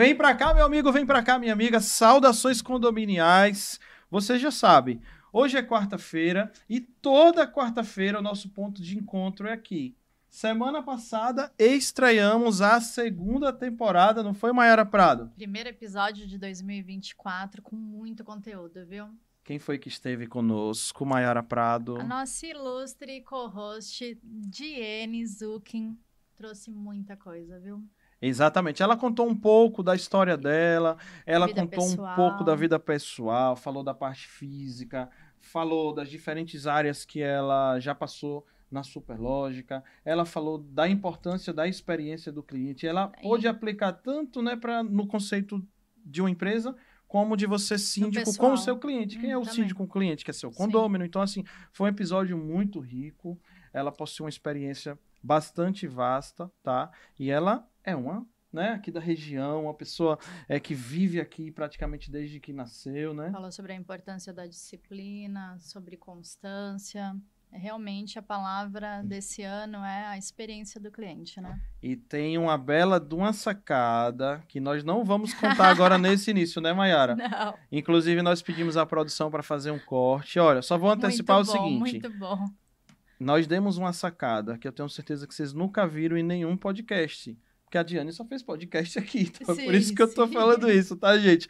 Vem pra cá, meu amigo, vem pra cá, minha amiga. Saudações condominiais. Você já sabe, hoje é quarta-feira e toda quarta-feira o nosso ponto de encontro é aqui. Semana passada estreamos a segunda temporada, não foi, Mayara Prado? Primeiro episódio de 2024 com muito conteúdo, viu? Quem foi que esteve conosco, Mayara Prado? A nossa ilustre co-host, Diene Zuckin, trouxe muita coisa, viu? Exatamente. Ela contou um pouco da história dela, ela Vida contou pessoal. um pouco da vida pessoal, falou da parte física, falou das diferentes áreas que ela já passou na Superlógica, ela falou da importância da experiência do cliente, ela pôde aplicar tanto, né, no conceito de uma empresa, como de você síndico com o seu cliente. Quem é o também. síndico com o cliente? Que é seu condômino. Então, assim, foi um episódio muito rico, ela possui uma experiência bastante vasta, tá? E ela é uma, né, aqui da região, uma pessoa que vive aqui praticamente desde que nasceu, né? Falou sobre a importância da disciplina, sobre constância. Realmente a palavra desse ano é a experiência do cliente, né? E tem uma bela de uma sacada que nós não vamos contar agora nesse início, né, Mayara? Não. Inclusive, nós pedimos à produção para fazer um corte. Olha, só vou antecipar o seguinte. Muito bom. Nós demos uma sacada que eu tenho certeza que vocês nunca viram em nenhum podcast. Porque a Diane só fez podcast aqui, então é por isso que eu tô falando isso, tá, gente?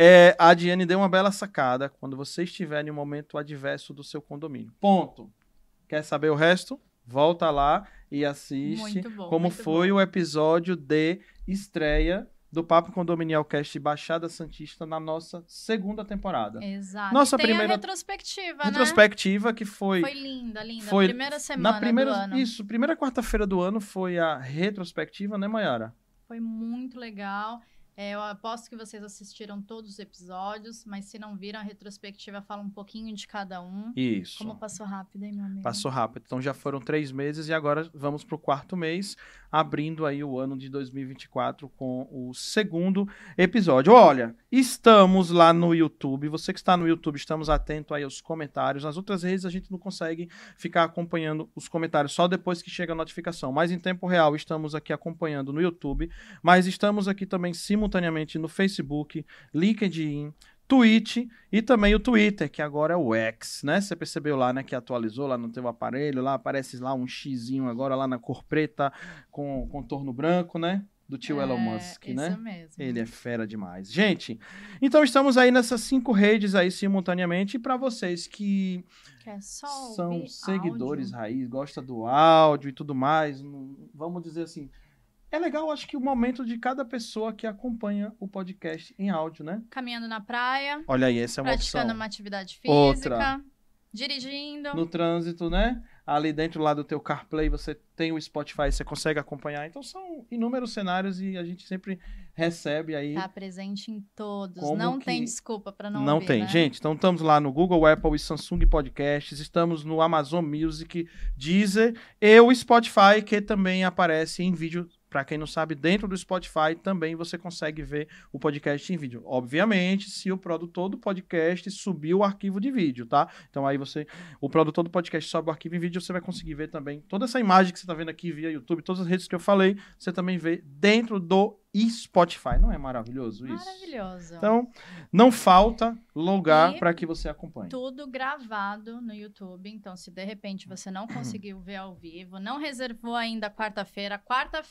A Diane deu uma bela sacada quando você estiver em um momento adverso do seu condomínio. Ponto. Quer saber o resto? Volta lá e assiste como foi o episódio de estreia do Papo Condominial Cast Baixada Santista na nossa segunda temporada. Exato. Nossa tem primeira a retrospectiva, retrospectiva, né? Que foi... Foi linda. Foi primeira semana do ano. Isso, primeira quarta-feira do ano foi a retrospectiva, né, Mayara? Foi muito legal. Eu aposto que vocês assistiram todos os episódios, mas se não viram, a retrospectiva fala um pouquinho de cada um. Isso. Como passou rápido, hein, meu amigo? Passou rápido. Então já foram 3 meses e agora vamos para o 4º mês, abrindo aí o ano de 2024 com o segundo episódio. Olha, estamos lá no YouTube. Você que está no YouTube, estamos atentos aí aos comentários. Nas outras redes a gente não consegue ficar acompanhando os comentários só depois que chega a notificação. Mas em tempo real estamos aqui acompanhando no YouTube, mas estamos aqui também simultaneamente no Facebook, LinkedIn, Twitch e também o Twitter, que agora é o X, né? Você percebeu lá, né, que atualizou lá no teu aparelho, lá aparece lá um xizinho agora lá na cor preta com contorno branco, né? Do tio Elon Musk, né? Isso mesmo. Ele é fera demais. Gente, então estamos aí nessas 5 redes aí simultaneamente e para vocês que são seguidores raiz, gostam do áudio e tudo mais, vamos dizer assim, é legal, acho que o momento de cada pessoa que acompanha o podcast em áudio, né? Caminhando na praia. Olha aí, essa é uma opção. Praticando uma atividade física. Outra. Dirigindo. No trânsito, né? Ali dentro lá do teu CarPlay, você tem o Spotify, você consegue acompanhar. Então, são inúmeros cenários e a gente sempre recebe aí. Tá presente em todos. Não tem desculpa para não ouvir, Não tem. Né? Gente, então estamos lá no Google, Apple e Samsung Podcasts. Estamos no Amazon Music, Deezer e o Spotify, que também aparece em vídeo. Para quem não sabe, dentro do Spotify também você consegue ver o podcast em vídeo. Obviamente, se o produtor do podcast subir o arquivo de vídeo, tá? Então aí o produtor do podcast sobe o arquivo em vídeo, você vai conseguir ver também toda essa imagem que você tá vendo aqui via YouTube, todas as redes que eu falei, você também vê dentro do Spotify. Não é maravilhoso isso? Maravilhoso. Então, não falta lugar para que você acompanhe. Tudo gravado no YouTube. Então, se de repente você não conseguiu ver ao vivo, não reservou ainda quarta-feira,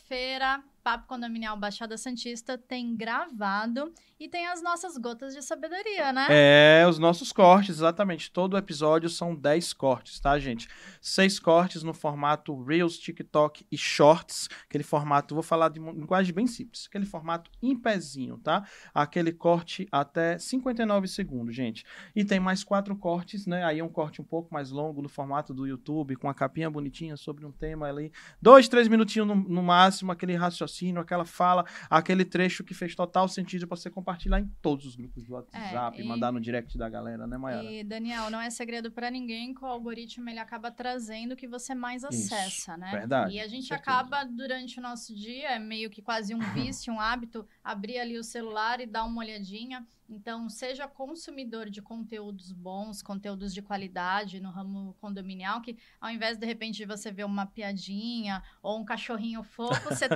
Papo Condominial Baixada Santista tem gravado e tem as nossas gotas de sabedoria, né? Os nossos cortes, exatamente. Todo episódio são 10 cortes, tá, gente? 6 cortes no formato Reels, TikTok e Shorts. Aquele formato, vou falar de uma linguagem bem simples. Aquele formato em pezinho, tá? Aquele corte até 59 segundos, gente. E tem mais 4 cortes, né? Aí é um corte um pouco mais longo no formato do YouTube, com a capinha bonitinha sobre um tema ali. 2, 3 minutinhos no máximo, aquele raciocínio, aquela fala, aquele trecho que fez total sentido para você compartilhar em todos os grupos do WhatsApp, mandar no direct da galera, né, Mayara? E, Daniel, não é segredo para ninguém que o algoritmo ele acaba trazendo o que você mais acessa, né? Verdade. E a gente acaba, durante o nosso dia, é meio que quase um vício, um hábito, abrir ali o celular e dar uma olhadinha. Então, seja consumidor de conteúdos bons, conteúdos de qualidade no ramo condominial, que ao invés, de repente, de você ver uma piadinha ou um cachorrinho fofo, você tá ali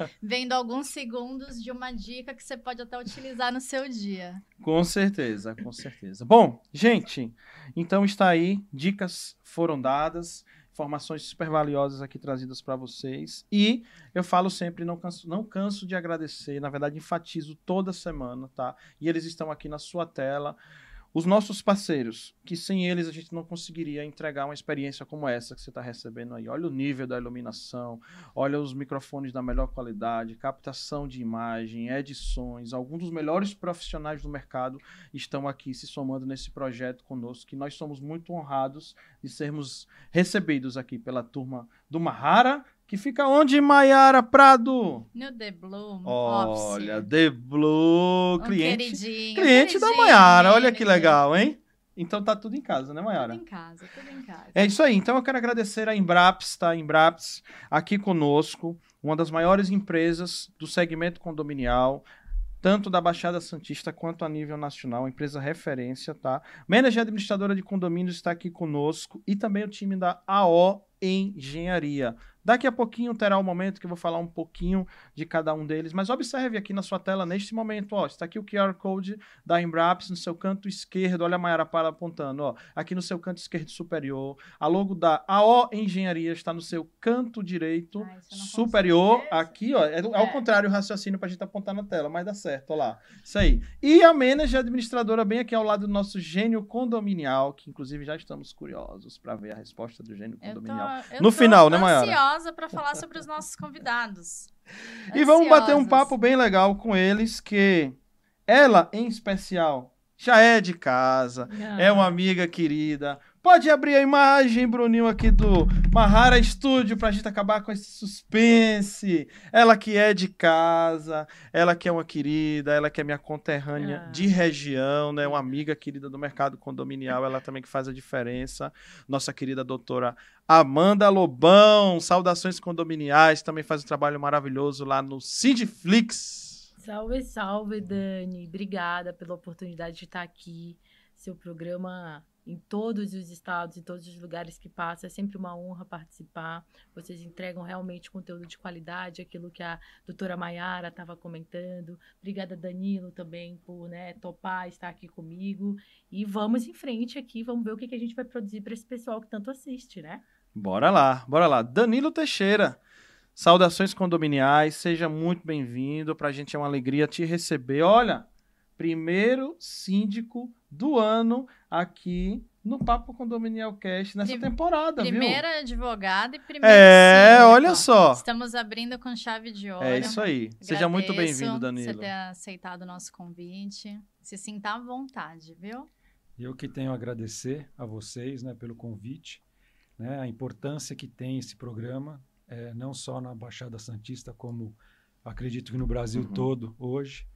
vendo alguns segundos de uma dica que você pode até utilizar no seu dia. Com certeza, com certeza. Bom, gente, então está aí, dicas foram dadas, informações super valiosas aqui trazidas para vocês. E eu falo sempre, não canso de agradecer, na verdade enfatizo toda semana, tá? E eles estão aqui na sua tela. Os nossos parceiros, que sem eles a gente não conseguiria entregar uma experiência como essa que você está recebendo aí. Olha o nível da iluminação, olha os microfones da melhor qualidade, captação de imagem, edições. Alguns dos melhores profissionais do mercado estão aqui se somando nesse projeto conosco, que nós somos muito honrados de sermos recebidos aqui pela turma do Mahara, que fica onde, Maiara Prado? No The Blue Olha, The Blue, queridinho cliente da Maiara, olha que legal, hein? Então tá tudo em casa, né, Maiara? Tudo em casa, tudo em casa. É isso aí, então eu quero agradecer a Embraps, tá? Embraps aqui conosco, uma das maiores empresas do segmento condominial, tanto da Baixada Santista quanto a nível nacional, empresa referência, tá? Manager administradora de condomínios está aqui conosco e também o time da AO Engenharia. Daqui a pouquinho terá o momento que eu vou falar um pouquinho de cada um deles, mas observe aqui na sua tela, neste momento, ó, está aqui o QR Code da Embraps no seu canto esquerdo, olha a Maiara para apontando, ó, aqui no seu canto esquerdo superior, a logo da AO Engenharia está no seu canto direito superior, aqui, ó, é ao contrário o raciocínio para a gente apontar na tela, mas dá certo, ó lá, isso aí. E a Manager administradora bem aqui ao lado do nosso gênio condominial, que inclusive já estamos curiosos para ver a resposta do gênio condominial. No final, né, Maiara? Para falar sobre os nossos convidados. E vamos bater um papo bem legal com eles, que ela, em especial, já é de casa, é uma amiga querida. Pode abrir a imagem, Bruninho, aqui do Mahara Studio pra gente acabar com esse suspense. Ela que é de casa, ela que é uma querida, ela que é minha conterrânea de região, né? Uma amiga querida do mercado condominial, ela também que faz a diferença. Nossa querida doutora Amanda Lobão, saudações condominiais, também faz um trabalho maravilhoso lá no Sindiflix. Salve, salve, Dani. Obrigada pela oportunidade de estar aqui. Seu programa em todos os estados, em todos os lugares que passa. É sempre uma honra participar. Vocês entregam realmente conteúdo de qualidade, aquilo que a doutora Maiara estava comentando. Obrigada, Danilo, também, por topar estar aqui comigo. E vamos em frente aqui, vamos ver o que a gente vai produzir para esse pessoal que tanto assiste, né? Bora lá, bora lá. Danilo Teixeira, saudações condominiais, seja muito bem-vindo. Pra gente é uma alegria te receber. Olha, primeiro síndico do ano aqui no Papo Condominial Cast nessa temporada, Primeira advogada e primeiro síndico. Olha só. Estamos abrindo com chave de ouro. É isso aí. Seja muito bem-vindo, Danilo. Você ter aceitado o nosso convite. Se sinta à vontade, viu? Eu que tenho a agradecer a vocês, pelo convite, a importância que tem esse programa, não só na Baixada Santista, como acredito que no Brasil todo hoje.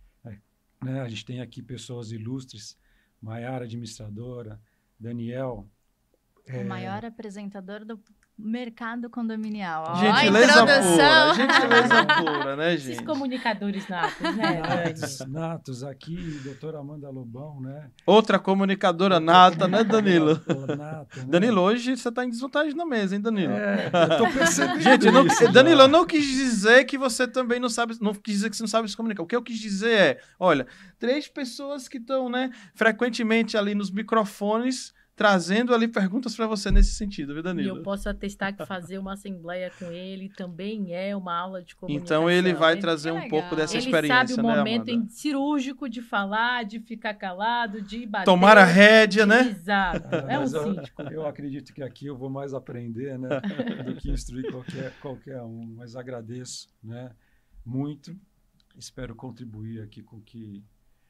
A gente tem aqui pessoas ilustres, Maiara, administradora, Daniel. O maior apresentador do mercado condominial. Gentileza pura, gentileza pura, né, gente? Esses comunicadores natos, né, natos aqui, doutora Amanda Lobão, né? Outra comunicadora nata, né, Danilo? Nata, né? Danilo, hoje você tá em desvantagem na mesa, hein, Danilo? Eu tô percebendo. Gente, Danilo, eu não quis dizer que você também não quis dizer que você não sabe se comunicar. O que eu quis dizer é, olha, 3 pessoas que estão, frequentemente ali nos microfones, trazendo ali perguntas para você nesse sentido, viu, Danilo? E eu posso atestar que fazer uma assembleia com ele também é uma aula de comunicação. Então ele vai trazer um pouco dessa experiência, ele sabe o momento cirúrgico de falar, de ficar calado, de bater. Tomar a rédea, né? Exato, é um síndico. Eu acredito que aqui eu vou mais aprender, do que instruir qualquer um. Mas agradeço, muito. Espero contribuir aqui com que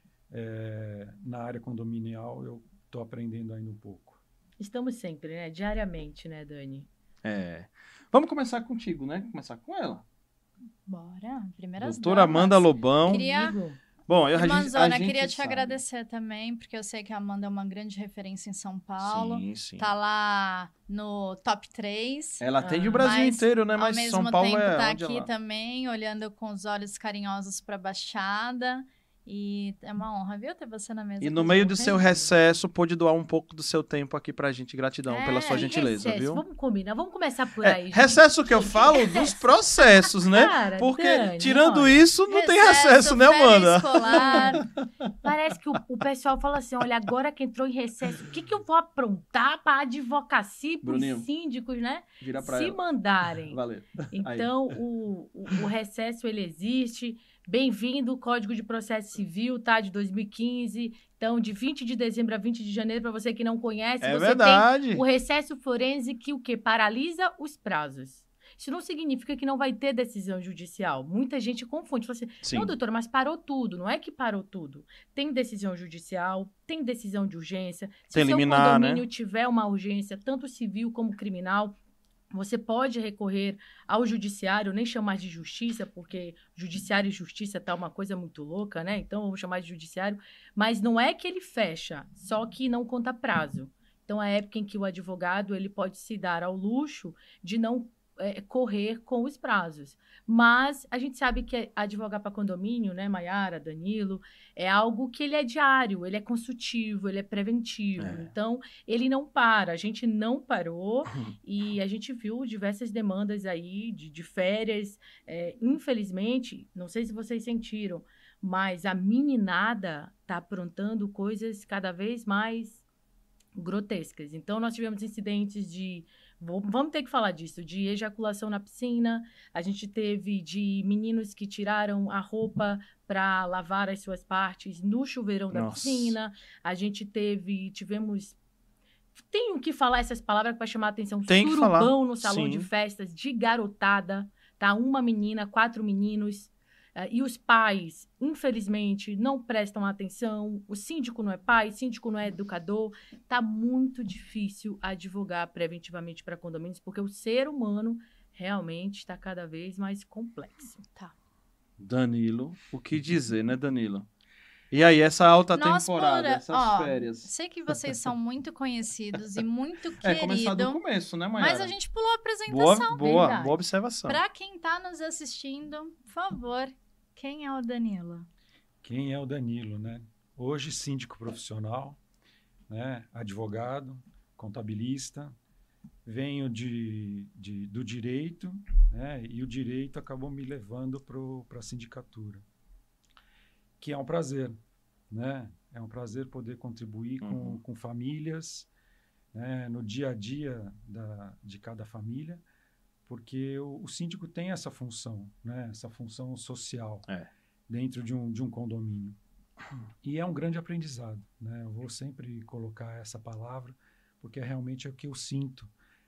na área condominial eu estou aprendendo ainda um pouco. Estamos sempre, diariamente, Dani? Vamos começar contigo, Começar com ela. Bora, primeiras doutora Amanda Lobão. Bom, Irmãzona, queria te agradecer também, porque eu sei que a Amanda é uma grande referência em São Paulo. Sim. Tá lá no top 3. Ela atende o Brasil inteiro, né? Mas São Paulo ao mesmo tempo é tá onde aqui ela... também, olhando com os olhos carinhosos para a Baixada. E é uma honra, viu, ter você na mesa. E no meio do seu recesso, pôde doar um pouco do seu tempo aqui pra gente. Gratidão pela sua gentileza, recesso, viu? Vamos combinar, vamos começar por aí. gente. Recesso que eu falo dos processos, né? Cara, Porque Dani, tirando olha, isso, não tem recesso, né, Amanda? Escolar. Parece que o pessoal fala assim, olha, agora que entrou em recesso, o que, que eu vou aprontar para advocacia e para os Bruninho, síndicos, né? Vira pra Se ela. mandarem. Valeu. Então, o recesso, ele existe. Bem-vindo, Código de Processo Civil, tá? De 2015. Então, de 20 de dezembro a 20 de janeiro, para você que não conhece, É você verdade. tem o recesso forense que o quê? Paralisa os prazos. Isso não significa que não vai ter decisão judicial. Muita gente confunde. Fala assim, Sim. não, doutor, mas parou tudo. Não é que parou tudo. Tem decisão judicial, tem decisão de urgência. Se Tem o seu liminar, condomínio né? tiver uma urgência, tanto civil como criminal, você pode recorrer ao judiciário, nem chamar de justiça, porque judiciário e justiça tá uma coisa muito louca, né? Então, vamos chamar de judiciário. Mas não é que ele fecha, só que não conta prazo. Então, é a época em que o advogado ele pode se dar ao luxo de não correr com os prazos. Mas a gente sabe que advogar para condomínio, né, Maiara, Danilo, é algo que ele é diário, ele é consultivo, ele é preventivo. Então, ele não para. A gente não parou e a gente viu diversas demandas aí de férias. Infelizmente, não sei se vocês sentiram, mas a meninada está aprontando coisas cada vez mais grotescas. Então, nós tivemos incidentes de... Vamos ter que falar disso, de ejaculação na piscina, a gente teve de meninos que tiraram a roupa para lavar as suas partes no chuveirão da piscina, a gente tivemos... Tenho que falar essas palavras para chamar a atenção. Tem que falar. Surubão no salão Sim. de festas, de garotada, tá? Uma menina, 4 meninos... E os pais, infelizmente, não prestam atenção. O síndico não é pai, o síndico não é educador. Tá muito difícil advogar preventivamente para condomínios, porque o ser humano realmente está cada vez mais complexo. Tá. Danilo, o que dizer, né, Danilo? E aí, essa alta temporada, essas férias? Sei que vocês são muito conhecidos e muito Começar do queridos. começo, né, Maiara? Mas a gente pulou a apresentação. Boa observação. Para quem tá nos assistindo, por favor, quem é o Danilo? Quem é o Danilo, né? Hoje síndico profissional, né? Advogado, contabilista, venho do direito, né? E o direito acabou me levando para a sindicatura, que é um prazer, né? É um prazer poder contribuir com famílias, né? No dia a dia de cada família, porque o síndico tem essa função, né? Essa função social dentro de um condomínio. E é um grande aprendizado, né? Eu vou sempre colocar essa palavra, porque realmente é o que eu sinto,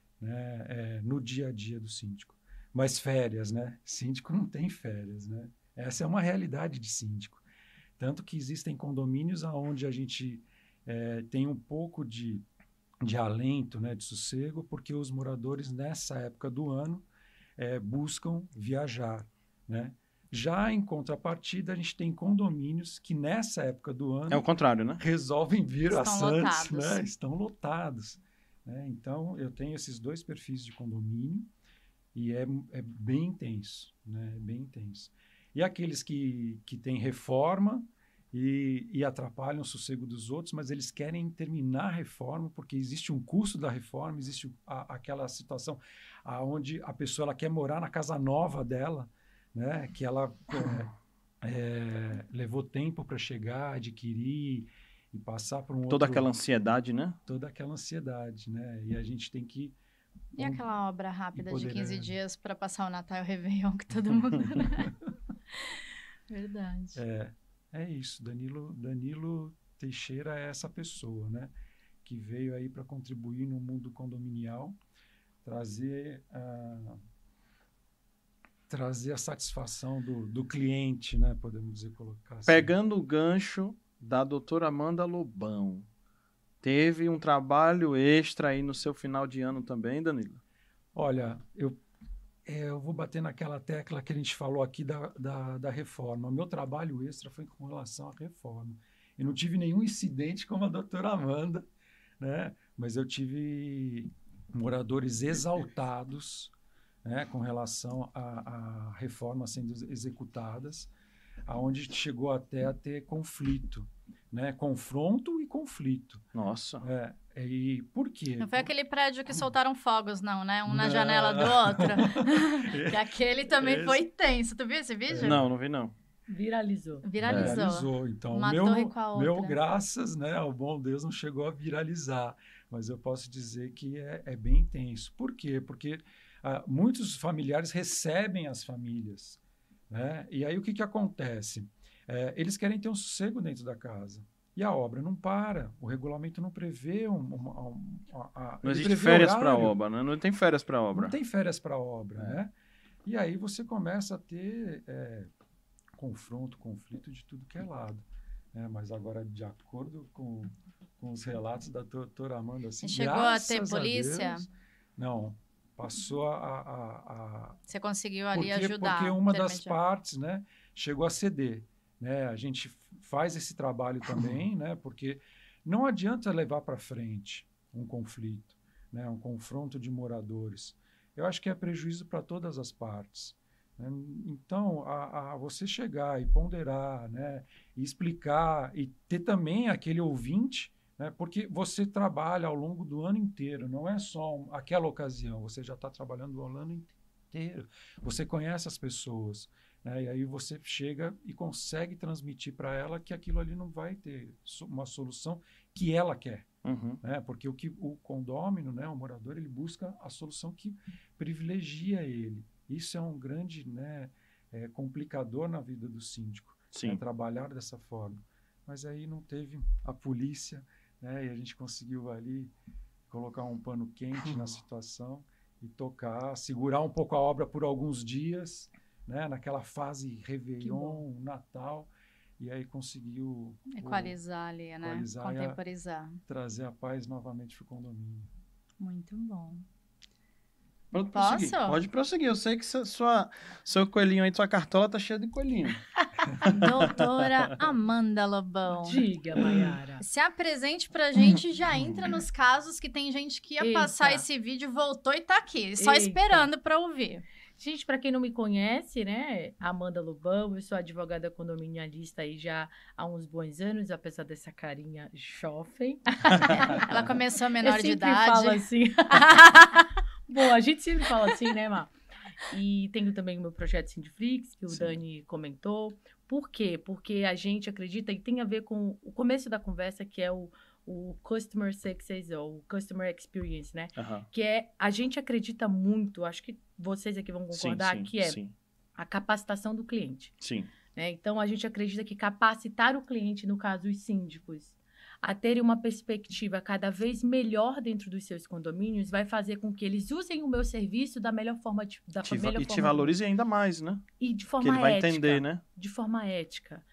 né? No dia a dia do síndico. Mas férias, né? Síndico não tem férias, né? Essa é uma realidade de síndico. Tanto que existem condomínios onde a gente tem um pouco de alento, né, de sossego, porque os moradores, nessa época do ano, buscam viajar, né? Já em contrapartida, a gente tem condomínios que, nessa época do ano... É o contrário, né? Resolvem vir a Santos, lotados. né? Estão lotados. Né? Então, eu tenho esses 2 perfis de condomínio e é bem intenso, né? É bem intenso. E aqueles que têm reforma e atrapalham o sossego dos outros, mas eles querem terminar a reforma porque existe um custo da reforma, existe aquela situação onde a pessoa ela quer morar na casa nova dela, né? Que ela levou tempo para chegar, adquirir e passar por Toda aquela ansiedade, né? Toda aquela ansiedade, né? E a gente tem que... E aquela obra rápida de 15 empoderar. dias para passar o Natal e o Réveillon que todo mundo... né? Verdade. É isso, Danilo Teixeira é essa pessoa, né? Que veio aí para contribuir no mundo condominial, trazer a satisfação do cliente, né? Podemos dizer, colocar assim. Pegando o gancho da doutora Amanda Lobão, teve um trabalho extra aí no seu final de ano também, Danilo? Olha, eu vou bater naquela tecla que a gente falou aqui da reforma. O meu trabalho extra foi com relação à reforma. Eu não tive nenhum incidente como a doutora Amanda, né? Mas eu tive moradores exaltados, né? Com relação à reforma sendo executadas. aonde chegou até a ter conflito, né? Confronto e conflito. Nossa. E por quê? Não foi aquele prédio que soltaram fogos, não, né? Um na Não. janela do outro. Que aquele também foi tenso. Tu viu esse vídeo? Não vi não. Viralizou. Viralizou. Então, Uma o torre com a meu, outra. graças, né, ao bom Deus, não chegou a viralizar. Mas eu posso dizer que é bem intenso. Por quê? Porque muitos familiares recebem as famílias, né? E aí o que acontece? Eles querem ter um sossego dentro da casa. E a obra não para. O regulamento não prevê não existe férias para obra, né? Não tem férias para obra. Não tem férias para obra, né? E aí você começa a ter confronto, conflito de tudo que é lado. Mas agora, de acordo com os relatos da doutora Amanda, assim, chegou a ter polícia? Deus, não. Passou Você conseguiu ali ajudar. Porque uma das partes, né, chegou a ceder. Né? A gente faz esse trabalho também, né? Porque não adianta levar para frente um conflito, né? Um confronto de moradores. Eu acho que é prejuízo para todas as partes. Né? Então, você chegar e ponderar, né? E explicar e ter também aquele ouvinte, né? Porque você trabalha ao longo do ano inteiro, não é só aquela ocasião, você já está trabalhando o ano inteiro. Você conhece as pessoas. E aí você chega e consegue transmitir para ela que aquilo ali não vai ter uma solução que ela quer. Uhum. Né? Porque o condômino, né, o morador, ele busca a solução que privilegia ele. Isso é um grande, né, complicador na vida do síndico, né, trabalhar dessa forma. Mas aí não teve a polícia, né, e a gente conseguiu ali colocar um pano quente na situação e tocar, segurar um pouco a obra por alguns dias, né, naquela fase Réveillon, Natal, e aí conseguiu equalizar ali, né? Contemporizar. Trazer a paz novamente para o condomínio. Muito bom. Posso? Pode prosseguir. Eu sei que seu coelhinho aí, sua cartola tá cheia de coelhinho. Doutora Amanda Lobão. Diga, Mayara. Se apresente pra gente e já entra nos casos que tem gente que ia passar esse vídeo, voltou e tá aqui, só esperando pra ouvir. Gente, para quem não me conhece, né, Amanda Lobão, eu sou advogada condominialista aí já há uns bons anos, apesar dessa carinha jovem. Ela começou menor de idade. Eu sempre falo assim. Bom, a gente sempre fala assim, né, Má? E tenho também o meu projeto Sindiflix, que o Dani comentou. Por quê? Porque a gente acredita, e tem a ver com o começo da conversa, que é o Customer Success, ou o Customer Experience, né? Uhum. Que a gente acredita muito, acho que vocês aqui vão concordar, a capacitação do cliente. Sim. Né? Então, a gente acredita que capacitar o cliente, no caso, os síndicos, a terem uma perspectiva cada vez melhor dentro dos seus condomínios, vai fazer com que eles usem o meu serviço da melhor forma. E te valorize ainda mais, né? E de forma ética. Que ele vai ética, entender, né? De forma ética.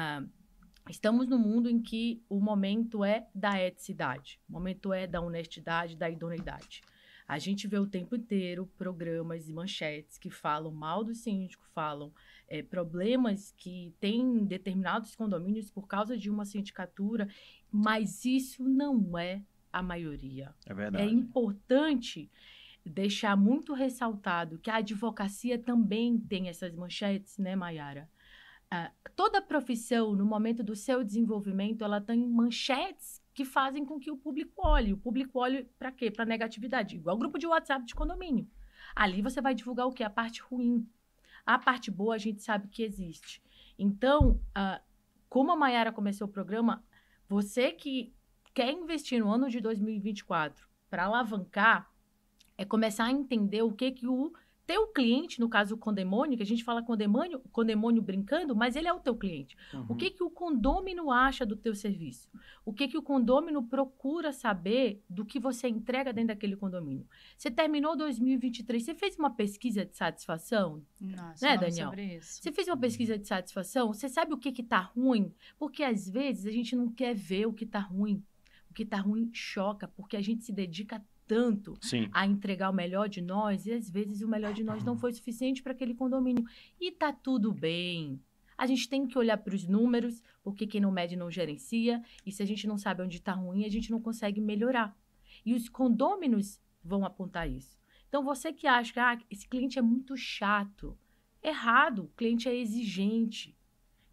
Estamos num mundo em que o momento é da eticidade, o momento é da honestidade, da idoneidade. A gente vê o tempo inteiro programas e manchetes que falam mal do síndico, falam problemas que tem determinados condomínios por causa de uma sindicatura, mas isso não é a maioria. É verdade. É importante deixar muito ressaltado que a advocacia também tem essas manchetes, né, Mayara? Toda profissão, no momento do seu desenvolvimento, ela tem manchetes que fazem com que o público olhe. O público olhe para quê? Para negatividade. Igual o grupo de WhatsApp de condomínio. Ali você vai divulgar o quê? A parte ruim. A parte boa a gente sabe que existe. Então, como a Mayara começou o programa, você que quer investir no ano de 2024 para alavancar, é começar a entender o que o teu cliente, no caso o condemônio, que a gente fala condemônio brincando, mas ele é o teu cliente. Uhum. O que o condômino acha do teu serviço? O que o condômino procura saber do que você entrega dentro daquele condomínio? Você terminou 2023, você fez uma pesquisa de satisfação? Nossa, né, Daniel? Sobre isso. Você fez uma pesquisa de satisfação? Você sabe o que tá ruim? Porque às vezes a gente não quer ver o que tá ruim. O que tá ruim choca, porque a gente se dedica tanto a entregar o melhor de nós, e às vezes o melhor de nós não foi suficiente para aquele condomínio. E tá tudo bem. A gente tem que olhar para os números, porque quem não mede não gerencia, e se a gente não sabe onde está ruim, a gente não consegue melhorar. E os condôminos vão apontar isso. Então, você que acha que esse cliente é muito chato, errado, o cliente é exigente.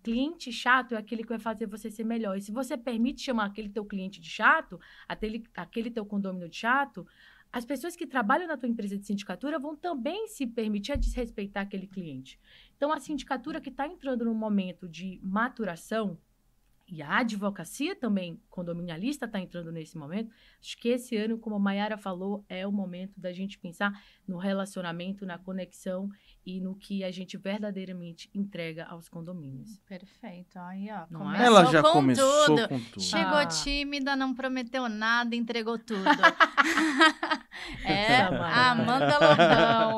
cliente chato é aquele que vai fazer você ser melhor. E se você permite chamar aquele teu cliente de chato, aquele teu condômino de chato, as pessoas que trabalham na tua empresa de sindicatura vão também se permitir a desrespeitar aquele cliente. Então, a sindicatura que está entrando num momento de maturação, e a advocacia também, condominialista, está entrando nesse momento. Acho que esse ano, como a Mayara falou, é o momento da gente pensar no relacionamento, na conexão e no que a gente verdadeiramente entrega aos condomínios. Perfeito. Aí, ó, Não começou é? Ela já com começou tudo. com tudo. Chegou tímida, não prometeu nada, entregou tudo. Amanda Lobão.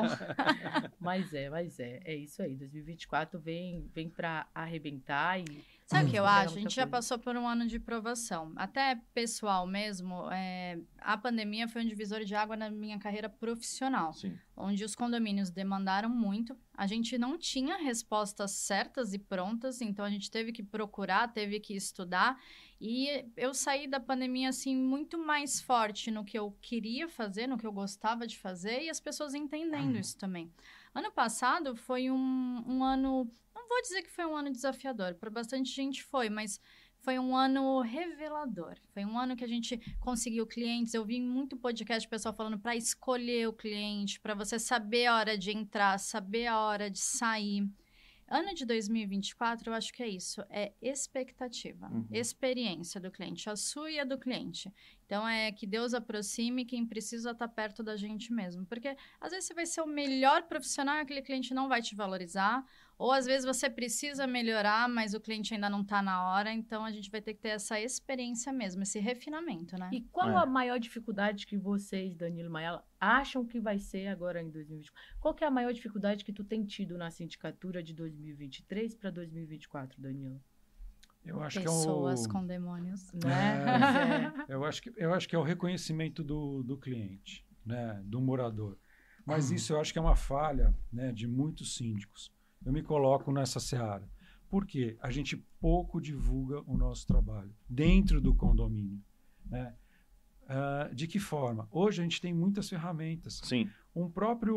Mas é isso aí. 2024 vem para arrebentar e... Sabe o que eu acho? A gente já passou por um ano de provação. Até pessoal mesmo, a pandemia foi um divisor de água na minha carreira profissional. Sim. Onde os condomínios demandaram muito. A gente não tinha respostas certas e prontas, então a gente teve que procurar, teve que estudar. E eu saí da pandemia, assim, muito mais forte no que eu queria fazer, no que eu gostava de fazer, e as pessoas entendendo isso também. Ano passado foi um ano... Não vou dizer que foi um ano desafiador, para bastante gente foi, mas foi um ano revelador. Foi um ano que a gente conseguiu clientes. Eu vi muito podcast, pessoal falando para escolher o cliente, para você saber a hora de entrar, saber a hora de sair. Ano de 2024, eu acho que é isso, é expectativa, experiência do cliente, a sua e a do cliente. Então, é que Deus aproxime quem precisa estar perto da gente mesmo. Porque, às vezes, você vai ser o melhor profissional e aquele cliente não vai te valorizar. Ou, às vezes, você precisa melhorar, mas o cliente ainda não está na hora. Então, a gente vai ter que ter essa experiência mesmo, esse refinamento, né? E qual a maior dificuldade que vocês, Danilo e Mayala, acham que vai ser agora em 2024? Qual que é a maior dificuldade que tu tem tido na sindicatura de 2023 para 2024, Danilo? Eu acho Pessoas com demônios. Né? Eu acho que é o reconhecimento do cliente, né, do morador. Mas isso eu acho que é uma falha, né, de muitos síndicos. Eu me coloco nessa seara. Por quê? A gente pouco divulga o nosso trabalho dentro do condomínio, né? De que forma? Hoje a gente tem muitas ferramentas. Sim. Um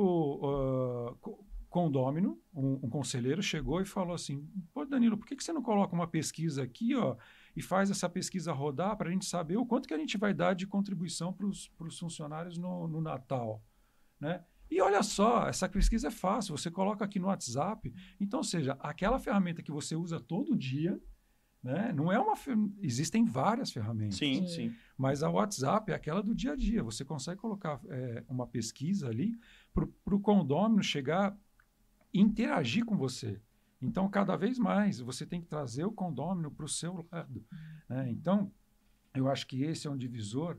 próprio condômino, um conselheiro chegou e falou assim: pô, Danilo, por que você não coloca uma pesquisa aqui, ó, e faz essa pesquisa rodar para a gente saber o quanto que a gente vai dar de contribuição para os funcionários no Natal, né? E olha só, essa pesquisa é fácil, você coloca aqui no WhatsApp. Então, ou seja, aquela ferramenta que você usa todo dia, né, não é uma... Existem várias ferramentas. Sim, sim. Mas a WhatsApp é aquela do dia a dia. Você consegue colocar uma pesquisa ali para o condômino chegar e interagir com você. Então, cada vez mais, você tem que trazer o condômino para o seu lado, né? Então, eu acho que esse é um divisor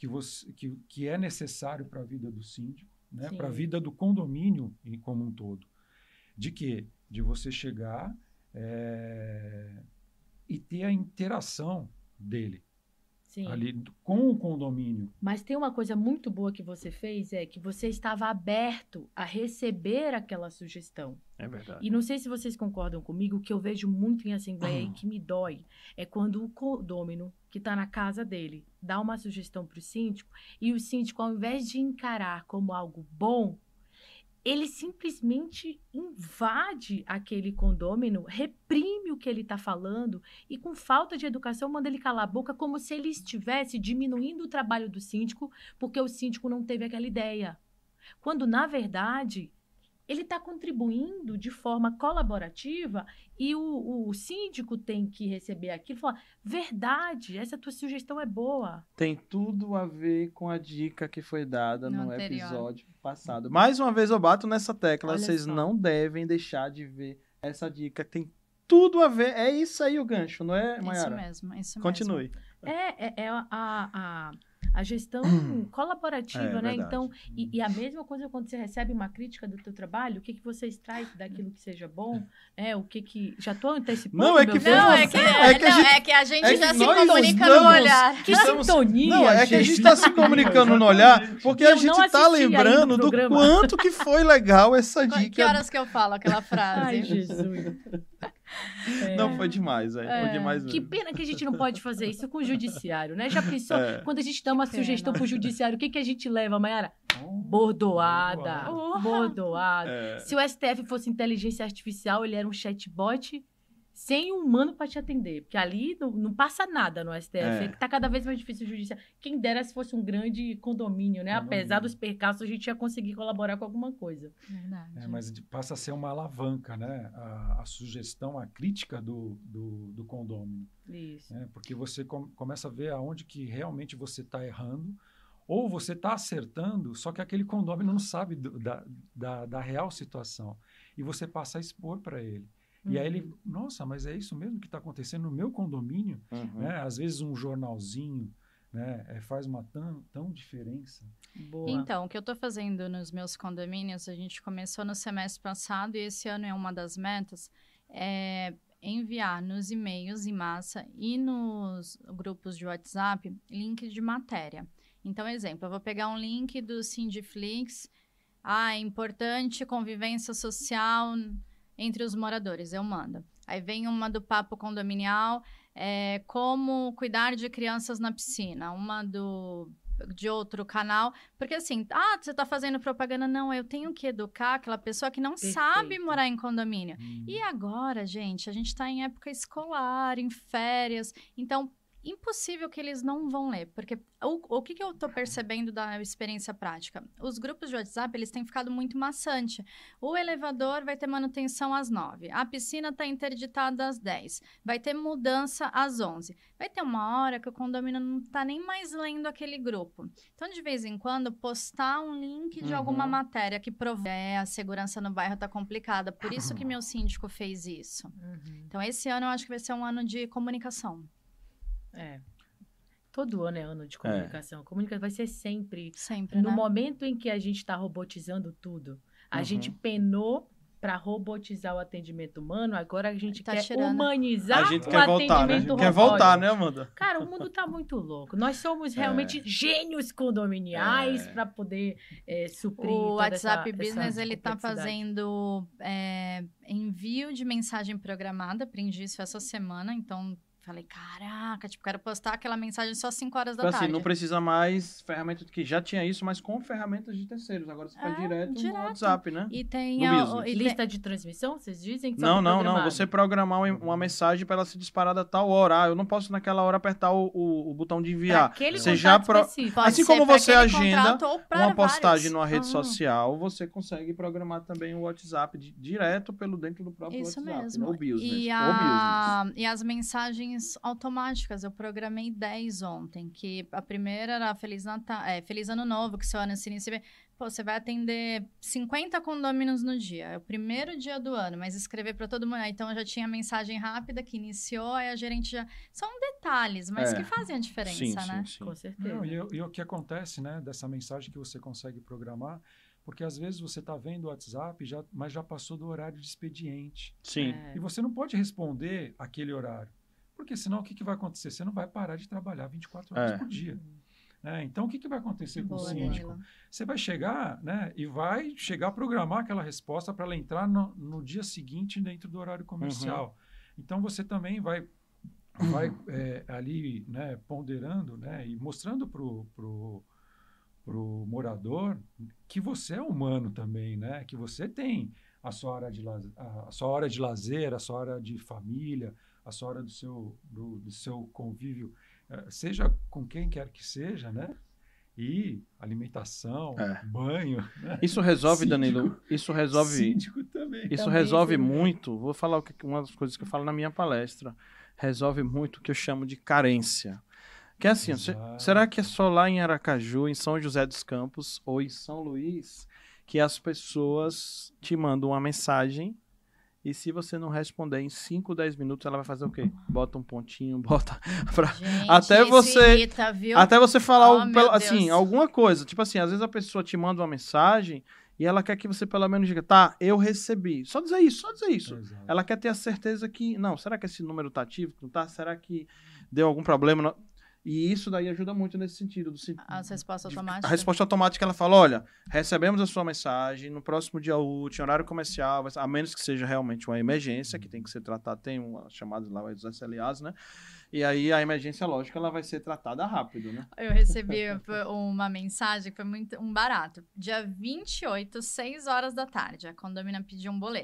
que é necessário para a vida do síndico, né? Para a vida do condomínio como um todo. De quê? De você chegar e ter a interação dele. Sim. Ali com o condomínio. Mas tem uma coisa muito boa que você fez, é que você estava aberto a receber aquela sugestão. É verdade. E não sei se vocês concordam comigo, que eu vejo muito em assembleia e que me dói, é quando o condômino que está na casa dele dá uma sugestão para o síndico e o síndico, ao invés de encarar como algo bom, ele simplesmente invade aquele condômino, reprime o que ele está falando e, com falta de educação, manda ele calar a boca como se ele estivesse diminuindo o trabalho do síndico porque o síndico não teve aquela ideia. Quando, na verdade, ele está contribuindo de forma colaborativa e o síndico tem que receber aquilo e falar: verdade, essa tua sugestão é boa. Tem tudo a ver com a dica que foi dada no episódio passado. Mais uma vez eu bato nessa tecla, Olha vocês só. não devem deixar de ver essa dica. Tem tudo a ver, é isso aí o gancho, não é, Mayara? Isso mesmo. Continue. A gestão colaborativa, né? Verdade. Então, e a mesma coisa quando você recebe uma crítica do teu trabalho, o que você extrai daquilo que seja bom, o que... Já estou antecipando, Não, é que meu foi Deus. É que a gente já se comunica no olhar. Que sintonia, Não, é que a gente está se comunicando no olhar, porque a gente está lembrando do quanto que foi legal essa dica. Que horas que eu falo aquela frase? Ai, Jesus. Não, foi demais, foi demais mesmo. Que pena que a gente não pode fazer isso com o judiciário, né? Já pensou, quando a gente dá uma sugestão pro judiciário, o que a gente leva, Mayara? Bordoada. Se o STF fosse inteligência artificial, ele era um chatbot. sem um humano para te atender. Porque ali não passa nada no STF. Tá cada vez mais difícil o judiciário. Quem dera se fosse um grande condomínio, né? Apesar dos percalços, a gente ia conseguir colaborar com alguma coisa. Verdade. Mas passa a ser uma alavanca, né? A sugestão, a crítica do condômino. Isso. Né? Porque você começa a ver aonde que realmente você está errando, ou você está acertando, só que aquele condômino não sabe da real situação. E você passa a expor para ele. E aí ele, nossa, mas é isso mesmo que está acontecendo no meu condomínio? Né? Às vezes um jornalzinho, né, faz uma tão diferença. Boa. Então, o que eu estou fazendo nos meus condomínios, a gente começou no semestre passado e esse ano é uma das metas, é enviar nos e-mails em massa e nos grupos de WhatsApp link de matéria. Então, exemplo, eu vou pegar um link do Sindiflix, é importante convivência social entre os moradores, eu mando. Aí vem uma do Papo Condominial, como cuidar de crianças na piscina, uma de outro canal, porque assim, você tá fazendo propaganda, não, eu tenho que educar aquela pessoa que não sabe morar em condomínio. E agora, gente, a gente tá em época escolar, em férias, então impossível que eles não vão ler, porque o que eu tô percebendo da experiência prática? Os grupos de WhatsApp, eles têm ficado muito maçante. O elevador vai ter manutenção às 9, a piscina tá interditada às 10, vai ter mudança às 11. Vai ter uma hora que o condomínio não tá nem mais lendo aquele grupo. Então, de vez em quando, postar um link de alguma matéria que prove a segurança no bairro tá complicada. Por isso que meu síndico fez isso. Então, esse ano eu acho que vai ser um ano de comunicação. Todo ano é ano de comunicação. Comunicação vai ser sempre. Sempre, No né? momento em que a gente está robotizando tudo, a gente penou para robotizar o atendimento humano, agora a gente quer humanizar a gente o quer voltar, né? atendimento robótico. Quer voltar, né, Amanda? Cara, o mundo tá muito louco. Nós somos realmente gênios condominiais para poder suprir o toda WhatsApp essa Business, ele tá complexidade. fazendo envio de mensagem programada. Aprendi isso essa semana, então falei, caraca, quero postar aquela mensagem só 5 horas da Então, assim, tarde. não precisa mais ferramenta que já tinha isso, mas com ferramentas de terceiros. Agora você faz direto no WhatsApp, né? E tem E lista de transmissão, vocês dizem? Que Não. Você programar uma mensagem para ela ser disparada a tal hora. Eu não posso naquela hora apertar o botão de enviar. Aquele você já específico. Assim como você agenda uma vários. postagem numa rede social, você consegue programar também o WhatsApp direto dentro do próprio isso WhatsApp. Mesmo. Né? O business. E as mensagens automáticas, eu programei 10 ontem, que a primeira era Feliz Natal, Feliz Ano Novo, que seu ano se inicia. Você vai atender 50 condôminos no dia. É o primeiro dia do ano, mas escrever para todo mundo. Então, eu já tinha mensagem rápida que iniciou, aí a gerente já... São detalhes, mas que fazem a diferença, né? Sim. Com certeza. Não, e o que acontece, né, dessa mensagem que você consegue programar, porque às vezes você está vendo o WhatsApp, mas já passou do horário de expediente. Sim. E você não pode responder aquele horário. Porque senão o que vai acontecer? Você não vai parar de trabalhar 24 horas por dia. Então, o que vai acontecer com o síndico? Você vai chegar, né, e vai chegar a programar aquela resposta para ela entrar no dia seguinte dentro do horário comercial. Então, você também vai ali, né, ponderando, né, e mostrando pro morador que você é humano também, né, que você tem a sua hora de lazer, a sua hora de família, a sua hora do seu convívio, seja com quem quer que seja, né? E alimentação, banho. Né? Isso resolve, Síndico, Danilo? Isso resolve. Síndico também. Isso também resolve sim, muito. Vou falar uma das coisas que eu falo na minha palestra. Resolve muito o que eu chamo de carência. Que é assim, será que é só lá em Aracaju, em São José dos Campos ou em São Luís que as pessoas te mandam uma mensagem? E se você não responder em 5, 10 minutos, ela vai fazer o quê? Bota um pontinho, bota... Gente, até você irrita, viu? Até você falar, Deus. alguma coisa. Tipo assim, às vezes a pessoa te manda uma mensagem e ela quer que você pelo menos diga, tá, eu recebi. Só dizer isso. Exato. Ela quer ter a certeza que, não, será que esse número tá ativo? Não tá? Será que deu algum problema? E isso daí ajuda muito nesse sentido. As respostas automáticas. A resposta automática, ela fala, olha, recebemos a sua mensagem no próximo dia útil, horário comercial, a menos que seja realmente uma emergência, que tem que ser tratada, tem umas chamadas lá, os SLAs, né? E aí a emergência, lógico, ela vai ser tratada rápido, né? Eu recebi uma mensagem que foi muito barato. Dia 28, 6 horas da tarde, a condomínio pediu um boleto.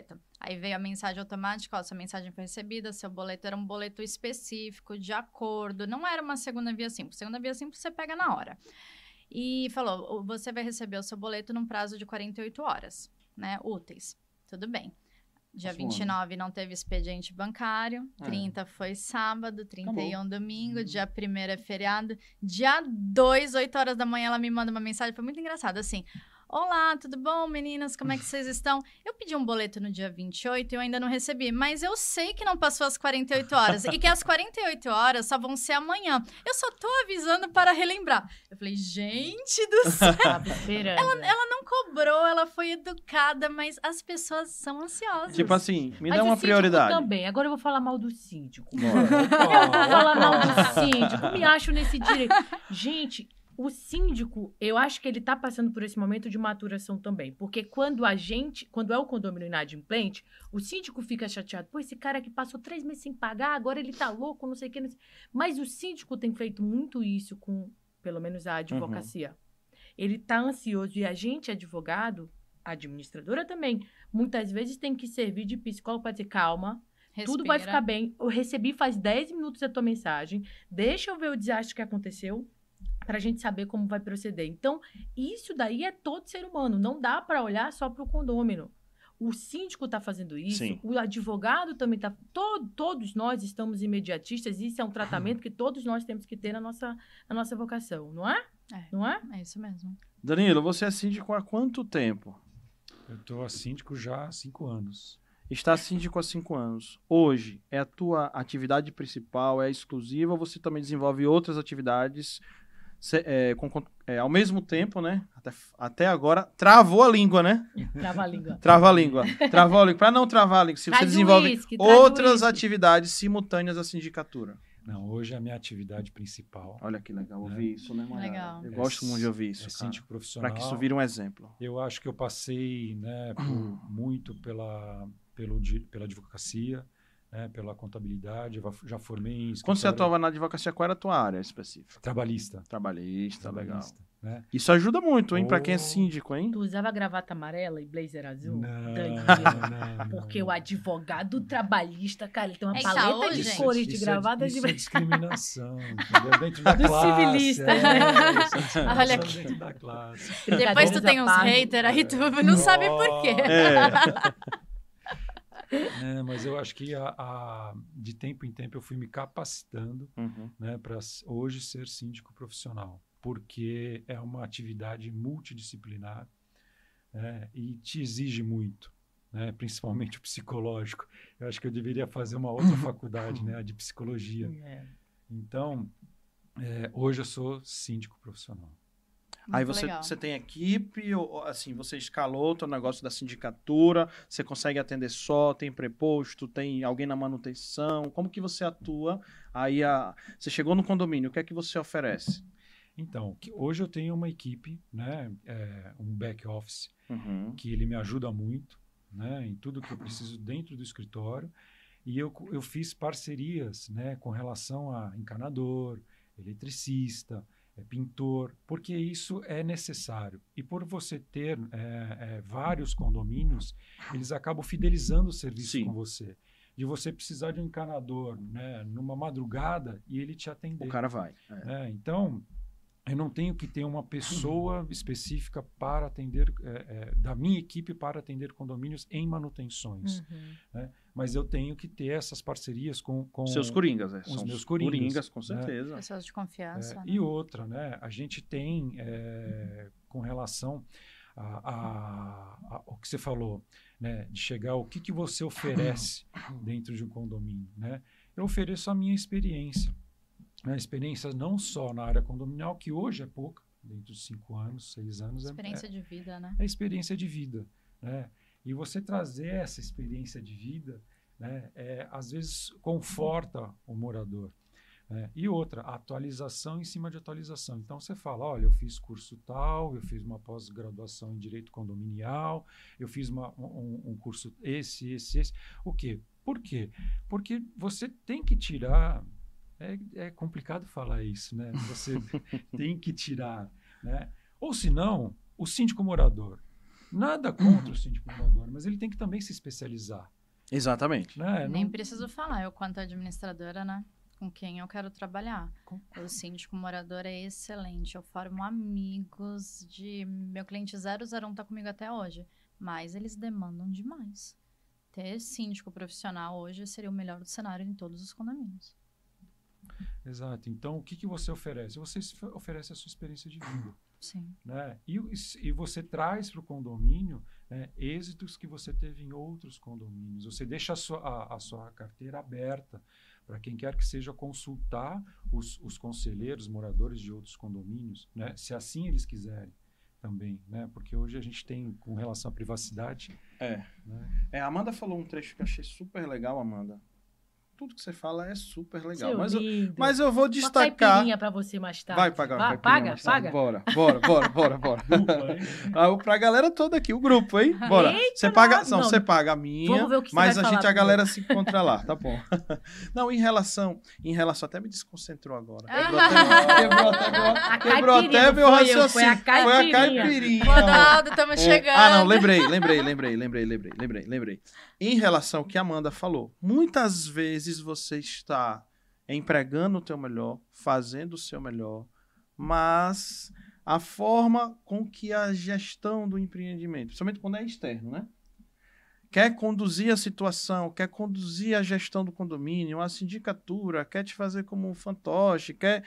Aí veio a mensagem automática, ó, sua mensagem foi recebida, seu boleto era um boleto específico, de acordo, não era uma segunda via simples. Segunda via simples você pega na hora. E falou, você vai receber o seu boleto num prazo de 48 horas, né, úteis. Tudo bem. Dia 29 não teve expediente bancário, 30 foi sábado, 31 domingo, dia 1º é feriado. Dia 2, 8 horas da manhã, ela me manda uma mensagem, foi muito engraçado, assim... Olá, tudo bom, meninas? Como é que vocês estão? Eu pedi um boleto no dia 28 e eu ainda não recebi, mas eu sei que não passou as 48 horas e que as 48 horas só vão ser amanhã. Eu só tô avisando para relembrar. Eu falei, gente do céu! Ela não cobrou, ela foi educada, mas as pessoas são ansiosas. Tipo assim, me dá uma prioridade. Também. Agora eu vou falar mal do síndico. Eu vou falar mal do síndico. Me acho nesse direito. Gente... O síndico, eu acho que ele está passando por esse momento de maturação também. Porque quando é o condomínio inadimplente, o síndico fica chateado. Pô, esse cara que passou 3 meses sem pagar, agora ele tá louco, não sei o que. Não sei. Mas o síndico tem feito muito isso com, pelo menos, a advocacia. Ele tá ansioso e a gente, advogado, a administradora também, muitas vezes tem que servir de psicólogo para dizer, calma, respira. Tudo vai ficar bem. Eu recebi faz 10 minutos a tua mensagem, deixa eu ver o desastre que aconteceu, para a gente saber como vai proceder. Então, isso daí é todo ser humano. Não dá para olhar só para o condômino. O síndico está fazendo isso, sim. O advogado também está... Todos nós estamos imediatistas e isso é um tratamento que todos nós temos que ter na nossa vocação, não é? Não é? É isso mesmo. Danilo, você é síndico há quanto tempo? Eu estou síndico já há 5 anos. Está síndico há 5 anos. Hoje, é a tua atividade principal, é exclusiva, ou você também desenvolve outras atividades... ao mesmo tempo, né? Até agora, travou a língua, né? Trava a língua. Trava a língua. Travou a língua. Para não travar a língua, se você desenvolve outras atividades simultâneas à sindicatura. Não, hoje é a minha atividade principal. Olha que legal ouvir isso, né, Mayara? Legal. Eu gosto muito de ouvir isso, cara. Síndico profissional. Para que isso vire um exemplo. Eu acho que eu passei, né, muito pela advocacia, né, pela contabilidade, eu já formei em escritório. Quando você atuava na advocacia, qual era a tua área específica? Trabalhista, legal. Né? Isso ajuda muito, hein, para quem é síndico, hein? Tu usava gravata amarela e blazer azul? Não. Porque o advogado trabalhista, cara, ele tem uma paleta caô, de gente. cores de gravatas isso é discriminação, entendeu? Dentro da do classe. Civilista. Olha aqui. Dentro da classe. Depois tu tem uns haters aí, tu não sabe por quê. Mas eu acho que de tempo em tempo eu fui me capacitando, né, para hoje ser síndico profissional, porque é uma atividade multidisciplinar, né, e te exige muito, né, principalmente o psicológico. Eu acho que eu deveria fazer uma outra faculdade, né, a de psicologia. Então, hoje eu sou síndico profissional. Aí você tem equipe, ou, assim, você escalou o teu negócio da sindicatura, você consegue atender só, tem preposto, tem alguém na manutenção, como que você atua? Aí você chegou no condomínio, o que é que você oferece? Então, hoje eu tenho uma equipe, né, um back office, que ele me ajuda muito, né, em tudo que eu preciso dentro do escritório, e eu fiz parcerias, né, com relação a encanador, eletricista, pintor, porque isso é necessário. E por você ter vários condomínios, eles acabam fidelizando o serviço com você. De você precisar de um encanador, né, numa madrugada e ele te atender. O cara vai. Então, eu não tenho que ter uma pessoa específica para atender, da minha equipe para atender condomínios em manutenções. Né? Mas eu tenho que ter essas parcerias com seus coringas, os são meus coringas, com certeza. Né? Pessoas de confiança. Né? E outra, né? A gente tem, com relação ao que você falou, né? De chegar, o que você oferece dentro de um condomínio, né? Eu ofereço a minha experiência. A experiência não só na área condominial, que hoje é pouca, dentro de 5 anos, 6 anos. Experiência de vida, né? É experiência de vida, né? E você trazer essa experiência de vida, né, às vezes conforta o morador. Né? E outra, atualização em cima de atualização. Então você fala, olha, eu fiz curso tal, eu fiz uma pós-graduação em direito condominial, eu fiz um curso esse. O quê? Por quê? Porque você tem que tirar... É complicado falar isso, né? Você tem que tirar, né? Ou senão, o síndico morador, Nada contra o síndico morador, mas ele tem que também se especializar. Exatamente. Né? Nem preciso falar, eu quanto administradora, né? Com quem eu quero trabalhar. O síndico morador é excelente. Eu formo amigos de... Meu cliente 001 tá comigo até hoje. Mas eles demandam demais. Ter síndico profissional hoje seria o melhor do cenário em todos os condomínios. Exato. Então, o que você oferece? Você oferece a sua experiência de vida. Sim. Né? E você traz para o condomínio, né, êxitos que você teve em outros condomínios. Você deixa a sua carteira aberta para quem quer que seja consultar os conselheiros, moradores de outros condomínios, né, se assim eles quiserem também, né? Porque hoje a gente tem, com relação à privacidade... Né? A Amanda falou um trecho que eu achei super legal, Amanda. Tudo que você fala é super legal. Seu Mas eu vou Uma destacar... caipirinha pra você mais tarde. Vai pagar uma caipirinha Paga, mais tarde? paga. Bora. Pra galera toda aqui, o grupo, hein? Bora. Eita, Você paga... não. Você paga a minha, Vamos ver o que você mas vai a falar gente, a primeiro. galera se encontra lá, tá bom. Não, em relação... Até me desconcentrou agora. Quebrou até meu raciocínio. Foi a caipirinha. Ronaldo, estamos chegando. Não, lembrei. Em relação ao que a Amanda falou, muitas vezes você está empregando o teu melhor, fazendo o seu melhor, mas a forma com que a gestão do empreendimento, principalmente quando é externo, né? Quer conduzir a situação, quer conduzir a gestão do condomínio, a sindicatura, quer te fazer como um fantoche, quer...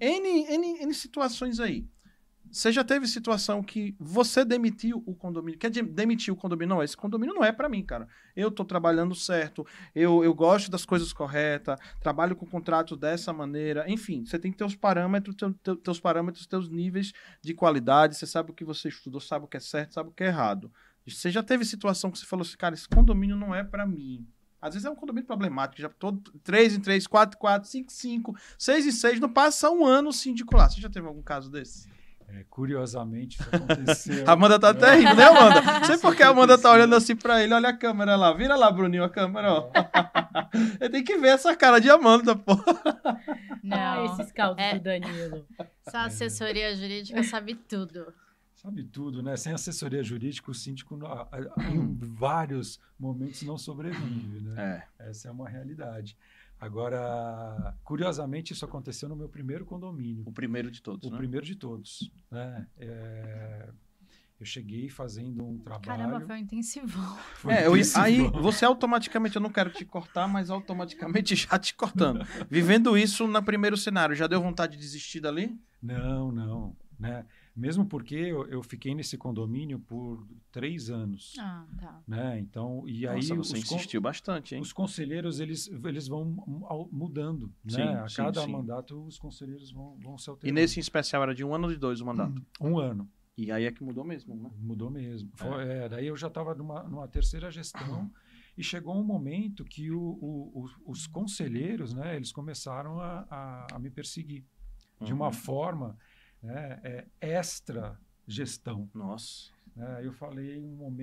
N situações aí. Você já teve situação que você demitiu o condomínio, quer demitir o condomínio? Não, esse condomínio não é pra mim, cara. Eu tô trabalhando certo, eu gosto das coisas corretas, trabalho com o contrato dessa maneira. Enfim, você tem que ter os parâmetros, teus níveis de qualidade, você sabe o que você estudou, sabe o que é certo, sabe o que é errado. Você já teve situação que você falou assim, cara, esse condomínio não é pra mim. Às vezes é um condomínio problemático, já todo 3 em 3, 4 em 4, 5 em 5, 6 em 6, não passa um ano síndico lá. Você já teve algum caso desse? Curiosamente, isso aconteceu. A Amanda tá até rindo, né, Amanda? Não sei porque a Amanda tá olhando assim pra ele. Olha a câmera lá. Vira lá, Bruninho, a câmera, ó. Eu tenho que ver essa cara de Amanda, pô. Não, esses caldos do Danilo. essa assessoria jurídica sabe tudo. Sabe tudo, né? Sem assessoria jurídica, o síndico, em vários momentos, não sobrevive, né? Essa é uma realidade. Agora, curiosamente, isso aconteceu no meu primeiro condomínio. O primeiro de todos, O primeiro de todos, né? Eu cheguei fazendo um trabalho... Caramba, foi um intensivão. Aí você automaticamente, eu não quero te cortar, mas automaticamente já te cortando. Vivendo isso no primeiro cenário, já deu vontade de desistir dali? Não, né? Mesmo porque eu fiquei nesse condomínio por 3 anos. Ah, tá. Né? Então, e aí Nossa, você insistiu bastante, hein? Os conselheiros, eles vão mudando. Sim, né? A cada sim. mandato, os conselheiros vão se E alterando. nesse em especial era de 1 ano ou de 2 o mandato? 1 ano. E aí é que mudou mesmo, né? Mudou mesmo. Daí eu já estava numa terceira gestão e chegou um momento que os conselheiros, né, eles começaram a me perseguir de uma forma, né, extra gestão. Nossa. Eu falei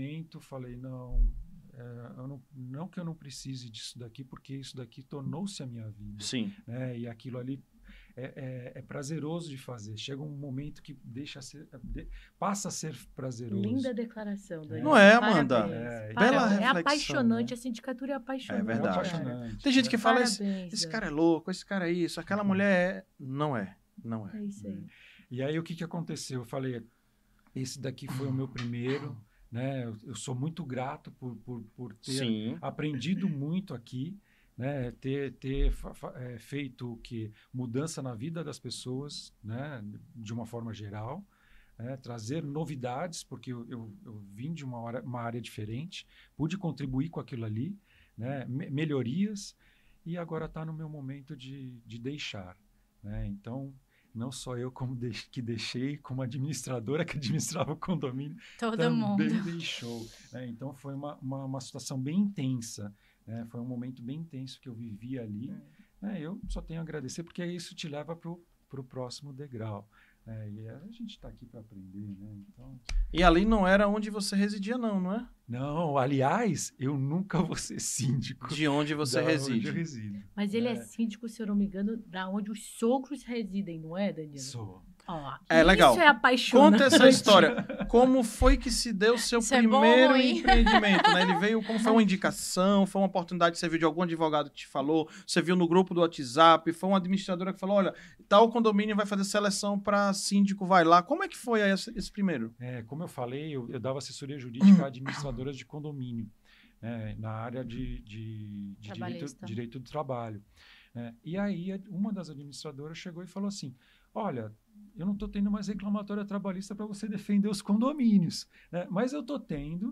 não que eu não precise disso daqui, porque isso daqui tornou-se a minha vida. Sim. Né, e aquilo ali é prazeroso de fazer. Chega um momento que passa a ser prazeroso. Linda declaração, Danilo. Não é, Amanda? Parabéns. Bela É reflexão, apaixonante, né? a sindicatura é apaixonante. É verdade. cara. Apaixonante. Tem gente que fala, Parabéns, esse Dan. cara é louco, esse cara é isso, aquela mulher é... Não é. É isso aí. E aí o que aconteceu? Eu falei, esse daqui foi o meu primeiro, né? Eu sou muito grato por ter Sim. aprendido muito aqui, né? Ter feito o que mudança na vida das pessoas, né? De uma forma geral, né? Trazer novidades, porque eu vim de uma área diferente, pude contribuir com aquilo ali, né? Melhorias, e agora está no meu momento de deixar, né? Então, não só eu que deixei, como a administradora que administrava o condomínio Todo também mundo. deixou. Né? Então, foi uma situação bem intensa. Né? Foi um momento bem intenso que eu vivi ali. Eu só tenho a agradecer, porque isso te leva para o próximo degrau. E a gente está aqui para aprender. Né? Então... E ali não era onde você residia, não é? Não, aliás, eu nunca vou ser síndico. De onde você reside. Onde eu resido. Mas ele é síndico, se eu não me engano, da onde os sogros residem, não é, Danilo? Sou. Legal. Isso é apaixonante. Conta essa história. Como foi que se deu o seu Isso é bom ou primeiro ruim? empreendimento, né? Ele veio, como foi uma indicação, foi uma oportunidade que você viu de algum advogado que te falou, você viu no grupo do WhatsApp, foi uma administradora que falou, olha, tal condomínio vai fazer seleção para síndico, vai lá. Como é que foi aí esse primeiro? Como eu falei, eu dava assessoria jurídica a administradoras de condomínio, na área de direito do trabalho. E aí, uma das administradoras chegou e falou assim, olha, eu não estou tendo mais reclamatória trabalhista para você defender os condomínios, né? Mas eu estou tendo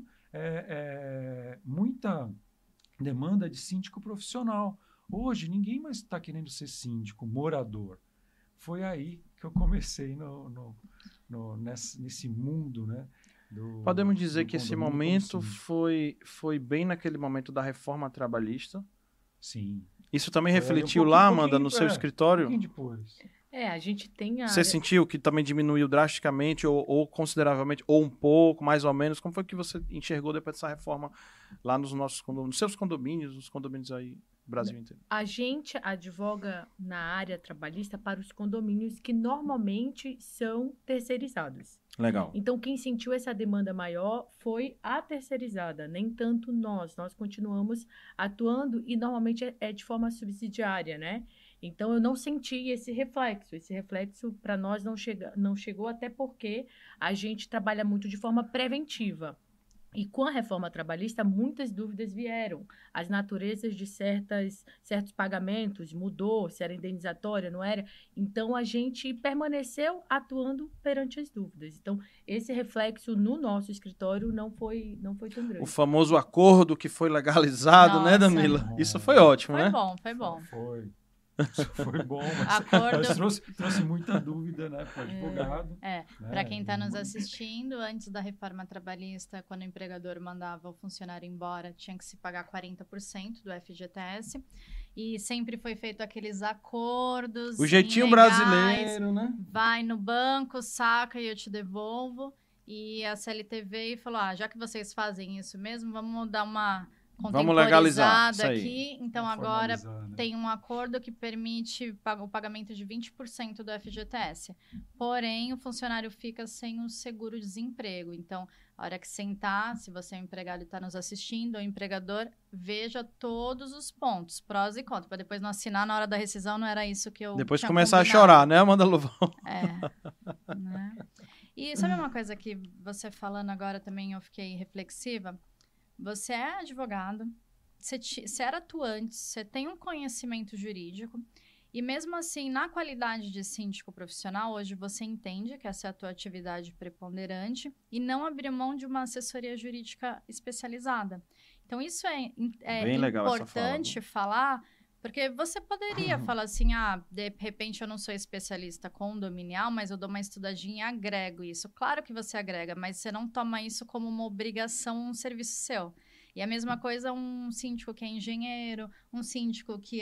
muita demanda de síndico profissional. Hoje, ninguém mais está querendo ser síndico, morador. Foi aí que eu comecei nesse mundo, né? Podemos dizer que esse momento foi bem naquele momento da reforma trabalhista? Sim. Isso também refletiu lá, Amanda, no seu escritório? Um pouquinho depois. A gente tem a... Você sentiu que também diminuiu drasticamente ou consideravelmente, ou um pouco, mais ou menos? Como foi que você enxergou depois dessa reforma lá nos nossos condomínios, nos seus condomínios, nos condomínios aí do Brasil inteiro? A gente advoga na área trabalhista para os condomínios que normalmente são terceirizados. Legal. Então, quem sentiu essa demanda maior foi a terceirizada, nem tanto nós. Nós continuamos atuando e normalmente é de forma subsidiária, né? Então, eu não senti esse reflexo. Esse reflexo, para nós, não chegou, até porque a gente trabalha muito de forma preventiva. E com a reforma trabalhista, muitas dúvidas vieram. As naturezas de certos pagamentos mudou, se era indenizatória, não era. Então, a gente permaneceu atuando perante as dúvidas. Então, esse reflexo no nosso escritório não foi tão grande. O famoso acordo que foi legalizado, né, Danila? Isso foi ótimo, né? Foi bom. Foi. Isso foi bom, mas Acordo... trouxe muita dúvida, né, para o advogado. Para quem está nos assistindo, antes da reforma trabalhista, quando o empregador mandava o funcionário embora, tinha que se pagar 40% do FGTS. E sempre foi feito aqueles acordos. O jeitinho ilegais, brasileiro, né? Vai no banco, saca e eu te devolvo. E a CLT veio e falou: já que vocês fazem isso mesmo, vamos dar uma vamos legalizar isso aí. Aqui. Então, agora tem um acordo que permite o pagamento de 20% do FGTS. Porém, o funcionário fica sem o seguro-desemprego. Então, a hora que sentar, se você é um empregado e está nos assistindo, o empregador, veja todos os pontos, prós e contras, para depois não assinar na hora da rescisão, não era isso que eu depois tinha começar combinado. A chorar, né, Amanda Luvão? Né? E sabe uma coisa que você falando agora também eu fiquei reflexiva? Você é advogado, você era atuante, você tem um conhecimento jurídico e mesmo assim, na qualidade de síndico profissional, hoje você entende que essa é a tua atividade preponderante e não abrir mão de uma assessoria jurídica especializada. Então, isso é importante falar, porque você poderia falar assim, de repente eu não sou especialista condominial, mas eu dou uma estudadinha e agrego isso. Claro que você agrega, mas você não toma isso como uma obrigação, um serviço seu. E a mesma coisa um síndico que é engenheiro, um síndico que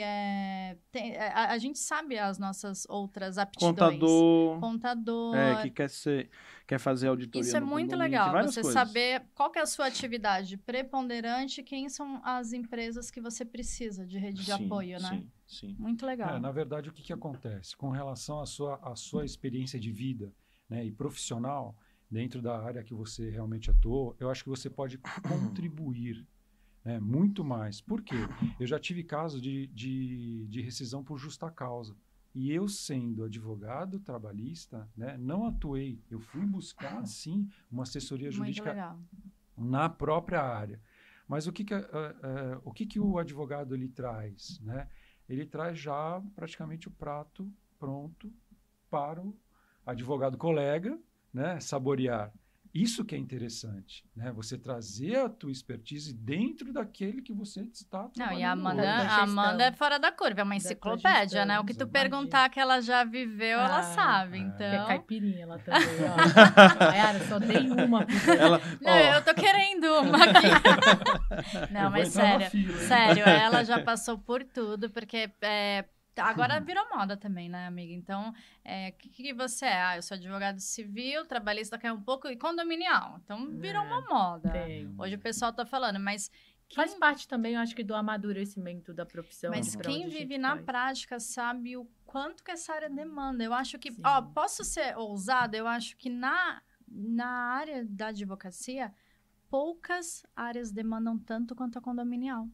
a gente sabe as nossas outras aptidões. Contador. Que quer fazer auditoria. Isso é muito legal, você saber qual que é a sua atividade preponderante e quem são as empresas que você precisa de rede de apoio, né? Sim. Muito legal. Na verdade, o que acontece? Com relação à sua experiência de vida, né, e profissional, dentro da área que você realmente atuou, eu acho que você pode contribuir, né, muito mais. Por quê? Eu já tive casos de rescisão por justa causa. E eu, sendo advogado trabalhista, né, não atuei. Eu fui buscar, sim, uma assessoria jurídica na própria área. Mas o que o advogado ele traz? Né? Ele traz já praticamente o prato pronto para o advogado colega, né, saborear. Isso que é interessante, né? Você trazer a tua expertise dentro daquele que você está trabalhando. Não, e a Amanda é fora da curva, é uma enciclopédia, né? O que tu perguntar que ela já viveu, ela sabe, então... É caipirinha ela também, Mayara, só dei uma. Não, eu tô querendo uma aqui. Não, mas sério, ela já passou por tudo, porque... Agora virou moda também, né, amiga? Então, o que você é? Eu sou advogado civil, trabalhista caiu um pouco e condominial. Então, virou uma moda. Hoje o pessoal tá falando, mas Faz parte também, eu acho que, do amadurecimento da profissão. Mas pra onde quem a gente vive na vai. prática sabe o quanto que essa área demanda. Eu acho que, Sim. posso ser ousada, eu acho que na área da advocacia, poucas áreas demandam tanto quanto a condominial.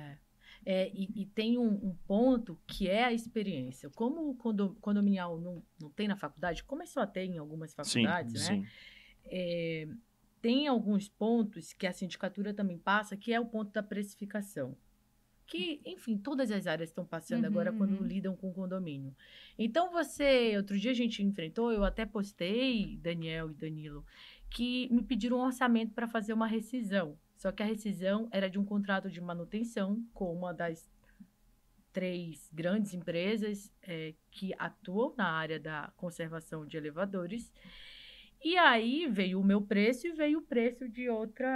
E tem um ponto que é a experiência. Como o condominial não tem na faculdade, começou a ter em algumas faculdades, né? Sim. Tem alguns pontos que a sindicatura também passa, que é o ponto da precificação. Que, enfim, todas as áreas estão passando agora quando lidam com condomínio. Então, outro dia a gente enfrentou, eu até postei, Daniel e Danilo, que me pediram um orçamento para fazer uma rescisão. Só que a rescisão era de um contrato de manutenção com uma das 3 grandes empresas que atuam na área da conservação de elevadores. E aí veio o meu preço e veio o preço de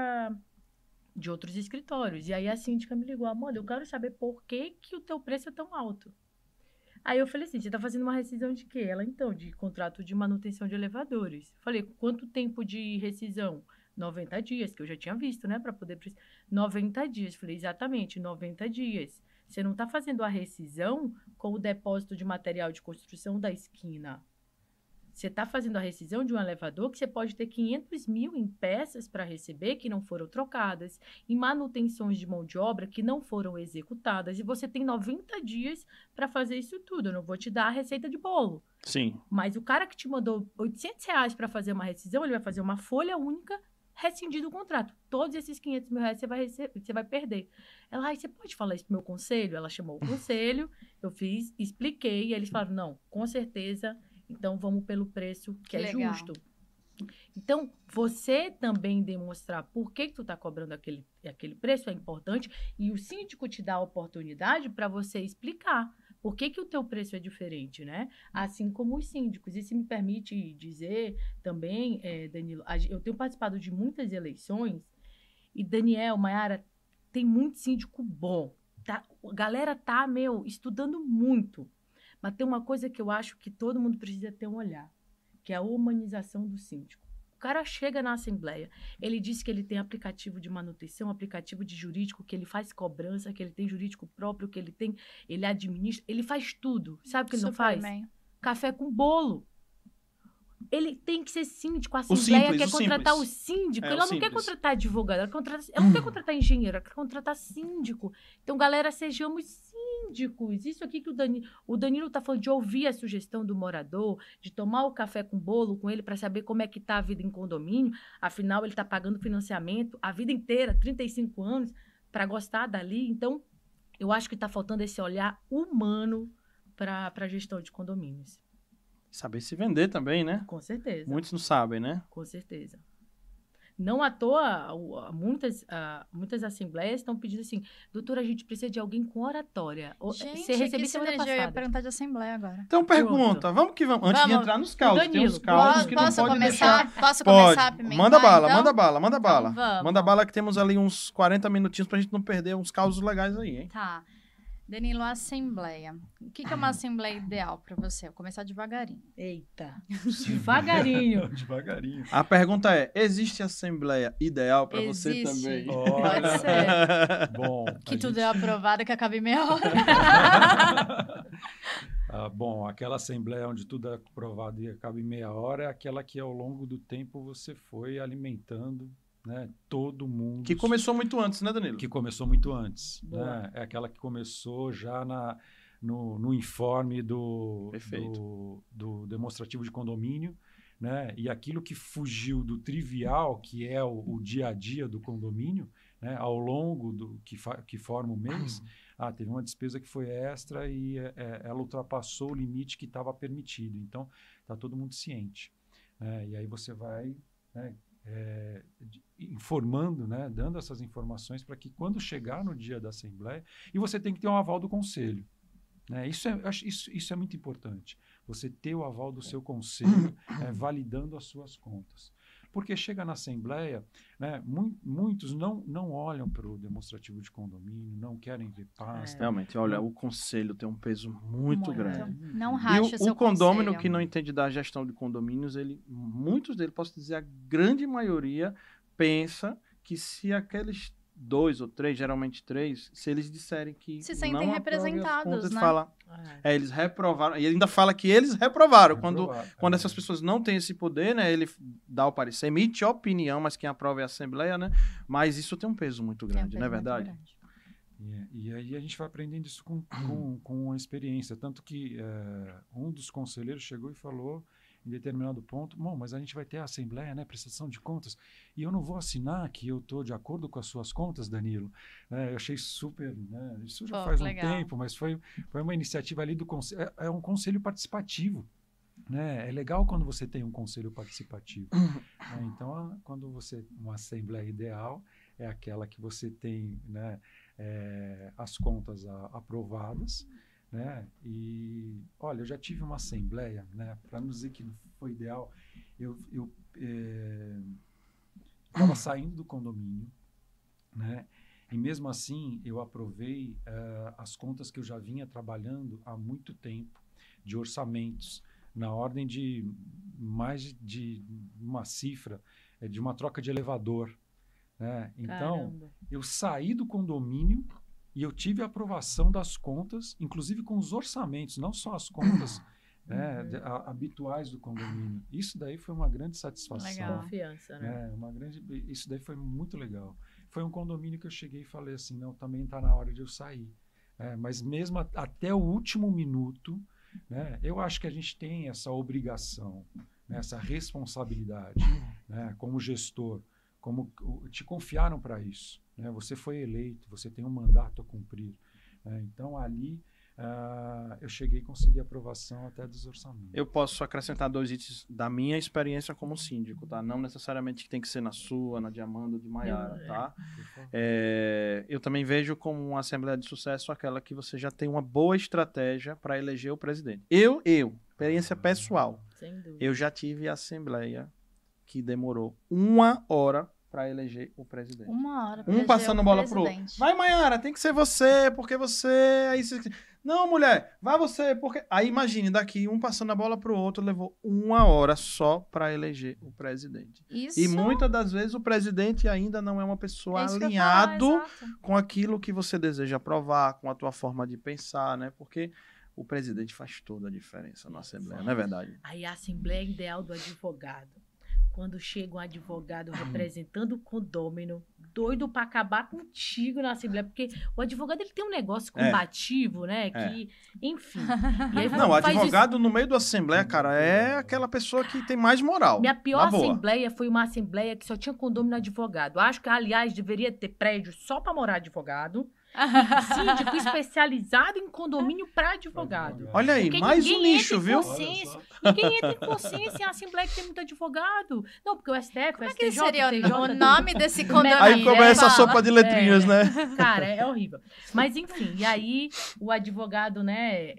outros escritórios. E aí a síndica me ligou, amor, eu quero saber por que o teu preço é tão alto. Aí eu falei assim, você está fazendo uma rescisão de quê? Ela, então, de contrato de manutenção de elevadores. Falei, quanto tempo de rescisão? 90 dias, que eu já tinha visto, né? Para poder... 90 dias. Falei, exatamente, 90 dias. Você não está fazendo a rescisão com o depósito de material de construção da esquina. Você está fazendo a rescisão de um elevador que você pode ter 500 mil em peças para receber que não foram trocadas, em manutenções de mão de obra que não foram executadas, e você tem 90 dias para fazer isso tudo. Eu não vou te dar a receita de bolo. Sim. Mas o cara que te mandou R$800 para fazer uma rescisão, ele vai fazer uma folha única, rescindido o contrato. Todos esses 500 mil reais você vai perder. Ela, você pode falar isso pro meu conselho? Ela chamou o conselho, eu expliquei, e eles falaram, não, com certeza... Então, vamos pelo preço que é legal. justo. Então, você também demonstrar por que tu está cobrando aquele preço é importante, e o síndico te dá a oportunidade para você explicar por que o teu preço é diferente, né? Assim como os síndicos. E se me permite dizer também, Danilo, eu tenho participado de muitas eleições, e Daniel, Mayara, tem muito síndico bom. Tá? A galera tá, estudando muito. Mas tem uma coisa que eu acho que todo mundo precisa ter um olhar, que é a humanização do síndico. O cara chega na assembleia, ele diz que ele tem aplicativo de manutenção, aplicativo de jurídico, que ele faz cobrança, que ele tem jurídico próprio, que ele administra, ele faz tudo. Sabe o que ele não faz? Café com bolo. Ele tem que ser síndico. A assembleia quer contratar o síndico. Ela não quer contratar advogado, ela não quer contratar engenheiro, ela quer contratar síndico. Então, galera, sejamos síndicos. Isso aqui que o Danilo está falando, de ouvir a sugestão do morador, de tomar o café com bolo com ele para saber como é que está a vida em condomínio. Afinal, ele está pagando financiamento a vida inteira, 35 anos, para gostar dali. Então, eu acho que está faltando esse olhar humano para a gestão de condomínios. Saber se vender também, né? Com certeza. Muitos não sabem, né? Com certeza. Não à toa, muitas assembleias estão pedindo assim, doutora, a gente precisa de alguém com oratória. Gente, você recebeu semana passada. Eu ia perguntar de assembleia agora. Então pergunta, vamos que vamos. Antes de entrar nos causos, tem uns causos que posso não pode começar? deixar... Posso começar a pimentar, Manda bala, então? manda bala, manda bala. Então, vamos. Manda bala que temos ali uns 40 minutinhos pra gente não perder uns causos legais aí, hein? Tá. Danilo, assembleia. O que é uma assembleia ideal para você? Vou começar devagarinho. Eita, devagarinho. Devagarinho. A pergunta é, existe assembleia ideal para você também? Pode ser. Bom, Que tudo é aprovado, que acabe em meia hora. Bom, aquela assembleia onde tudo é aprovado e acaba em meia hora é aquela que ao longo do tempo você foi alimentando, né, todo mundo. Que começou muito antes, né, Danilo? Que começou muito antes. Né? É aquela que começou já no informe do demonstrativo de condomínio, né? E aquilo que fugiu do trivial, que é o dia a dia do condomínio, né? Ao longo que forma o mês, teve uma despesa que foi extra e ela ultrapassou o limite que estava permitido. Então, está todo mundo ciente. Né? E aí você vai... Né, informando, né, dando essas informações para que quando chegar no dia da assembleia, e você tem que ter um aval do conselho, né? Isso é muito importante, você ter o aval do seu conselho validando as suas contas, porque chega na assembleia, né, muitos não olham para o demonstrativo de condomínio, não querem ver pasta. Realmente, olha, o conselho tem um peso muito grande. Não racha E o condômino que não entende da gestão de condomínios, muitos deles, posso dizer, a grande maioria pensa que se aqueles 2 ou 3, geralmente 3, se eles disserem que Se sentem não aprovem as representados, contas, né? fala, eles reprovaram, e ele ainda fala que eles reprovaram, quando Reprovar. essas pessoas não têm esse poder, né, ele dá o parecer, emite a opinião, mas quem aprova é a Assembleia, né, mas isso tem um peso muito grande, não é verdade? E aí a gente vai aprendendo isso com a experiência. Tanto que um dos conselheiros chegou e falou, em determinado ponto, bom, mas a gente vai ter a Assembleia, né, prestação de contas, e eu não vou assinar que eu estou de acordo com as suas contas, Danilo. Eu achei super, né, isso já faz um tempo, mas foi uma iniciativa ali do conselho, é um conselho participativo. Né? É legal quando você tem um conselho participativo. Né? Então, uma Assembleia ideal é aquela que você tem, né, as contas aprovadas, né? E, olha, eu já tive uma assembleia, né? Para não dizer que não foi ideal, eu estava saindo do condomínio, né? E mesmo assim eu aprovei as contas que eu já vinha trabalhando há muito tempo, de orçamentos, na ordem de mais de uma cifra, de uma troca de elevador, né? Então, caramba, eu saí do condomínio e eu tive a aprovação das contas, inclusive com os orçamentos, não só as contas habituais do condomínio. Isso daí foi uma grande satisfação. Legal. Confiança, né? Isso daí foi muito legal. Foi um condomínio que eu cheguei e falei assim, não, também está na hora de eu sair. Mas mesmo até o último minuto, né, eu acho que a gente tem essa obrigação, né, essa responsabilidade, né, como gestor, como te confiaram para isso. Né? Você foi eleito, você tem um mandato a cumprir. Então, ali, eu cheguei e consegui aprovação até dos orçamentos. Eu posso acrescentar 2 itens da minha experiência como síndico, tá? Não necessariamente que tem que ser na sua, na de Amanda ou de Maiara, tá? Eu também vejo como uma Assembleia de Sucesso aquela que você já tem uma boa estratégia para eleger o presidente. Experiência pessoal, sem dúvida, eu já tive a Assembleia que demorou 1 hora para eleger o presidente. 1 hora pra um passando bola pro outro. Vai, Maiara, tem que ser você, porque você... Aí você... Não, mulher, vai você, porque... Aí imagine, daqui um passando a bola pro outro, levou 1 hora só para eleger o presidente. Isso... E muitas das vezes o presidente ainda não é uma pessoa alinhado com aquilo que você deseja aprovar, com a tua forma de pensar, né? Porque o presidente faz toda a diferença na Assembleia, não é verdade? Aí a Assembleia ideal do advogado. Quando chega um advogado representando o condômino, doido para acabar contigo na Assembleia, porque o advogado ele tem um negócio combativo, né? Que, enfim. E aí, não, o advogado no meio da Assembleia, cara, é aquela pessoa que tem mais moral. Minha pior Assembleia foi uma Assembleia que só tinha condômino advogado. Acho que, aliás, deveria ter prédio só para morar advogado. Síndico especializado em condomínio para advogado. Olha aí, mais um nicho, viu? Ninguém entra em consciência em Assembleia que tem muito advogado. Não, porque o STF, como o é que STJ, seria o TJ, o nome desse condomínio? Aí começa a sopa de letrinhas, né? Cara, é horrível. Mas enfim, e aí o advogado, né,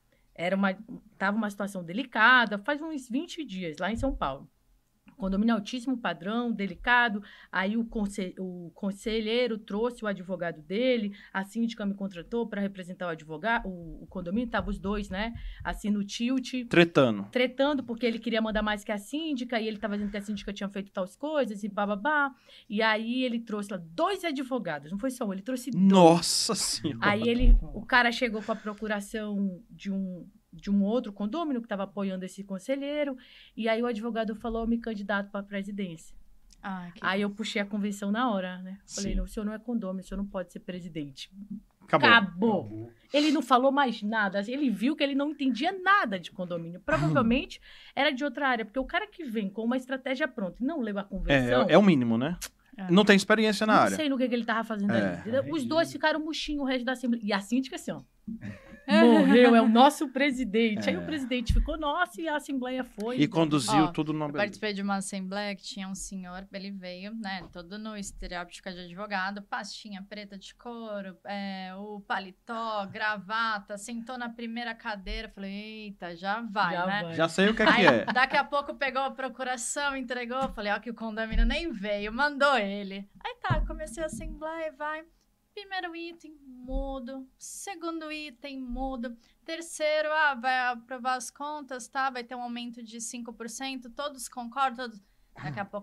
tava uma situação delicada, faz uns 20 dias, lá em São Paulo. Condomínio altíssimo padrão, delicado. Aí o conselheiro trouxe o advogado dele, a síndica me contratou para representar o advogado, o condomínio, estavam os dois, né? Assim, no tilt. Tretando, porque ele queria mandar mais que a síndica, e ele estava dizendo que a síndica tinha feito tais coisas, e bababá. E aí ele trouxe lá 2 advogados, não foi só um, ele trouxe 2. Nossa Senhora! Aí o cara chegou com a procuração de um outro condômino que estava apoiando esse conselheiro, e aí o advogado falou, me candidato para a presidência. Aí eu puxei a convenção na hora, né? Falei, não, o senhor não é condômino, o senhor não pode ser presidente. Acabou. Ele não falou mais nada, ele viu que ele não entendia nada de condomínio. Provavelmente era de outra área, porque o cara que vem com uma estratégia pronta e não leu a convenção... É o mínimo, né? Não tem experiência na área. Não sei no que ele tava fazendo ali. Os 2 ficaram murchinhos o resto da Assembleia. E a síndica assim, ó. Morreu, é o nosso presidente. Aí o presidente ficou nosso e a Assembleia foi. E conduziu tudo no... Eu participei de uma Assembleia que tinha um senhor, ele veio, né, todo no estereótipo de advogado, pastinha preta de couro, o paletó, gravata, sentou na primeira cadeira, falei, eita, já vai. Já sei o que é. Daqui a pouco pegou a procuração, entregou, falei, ó, que o condomínio nem veio, mandou ele. Aí tá, comecei a Assembleia, vai... Primeiro item, mudo. Segundo item, mudo. Terceiro, vai aprovar as contas, tá? Vai ter um aumento de 5%. Todos concordam? Daqui a pouco ele...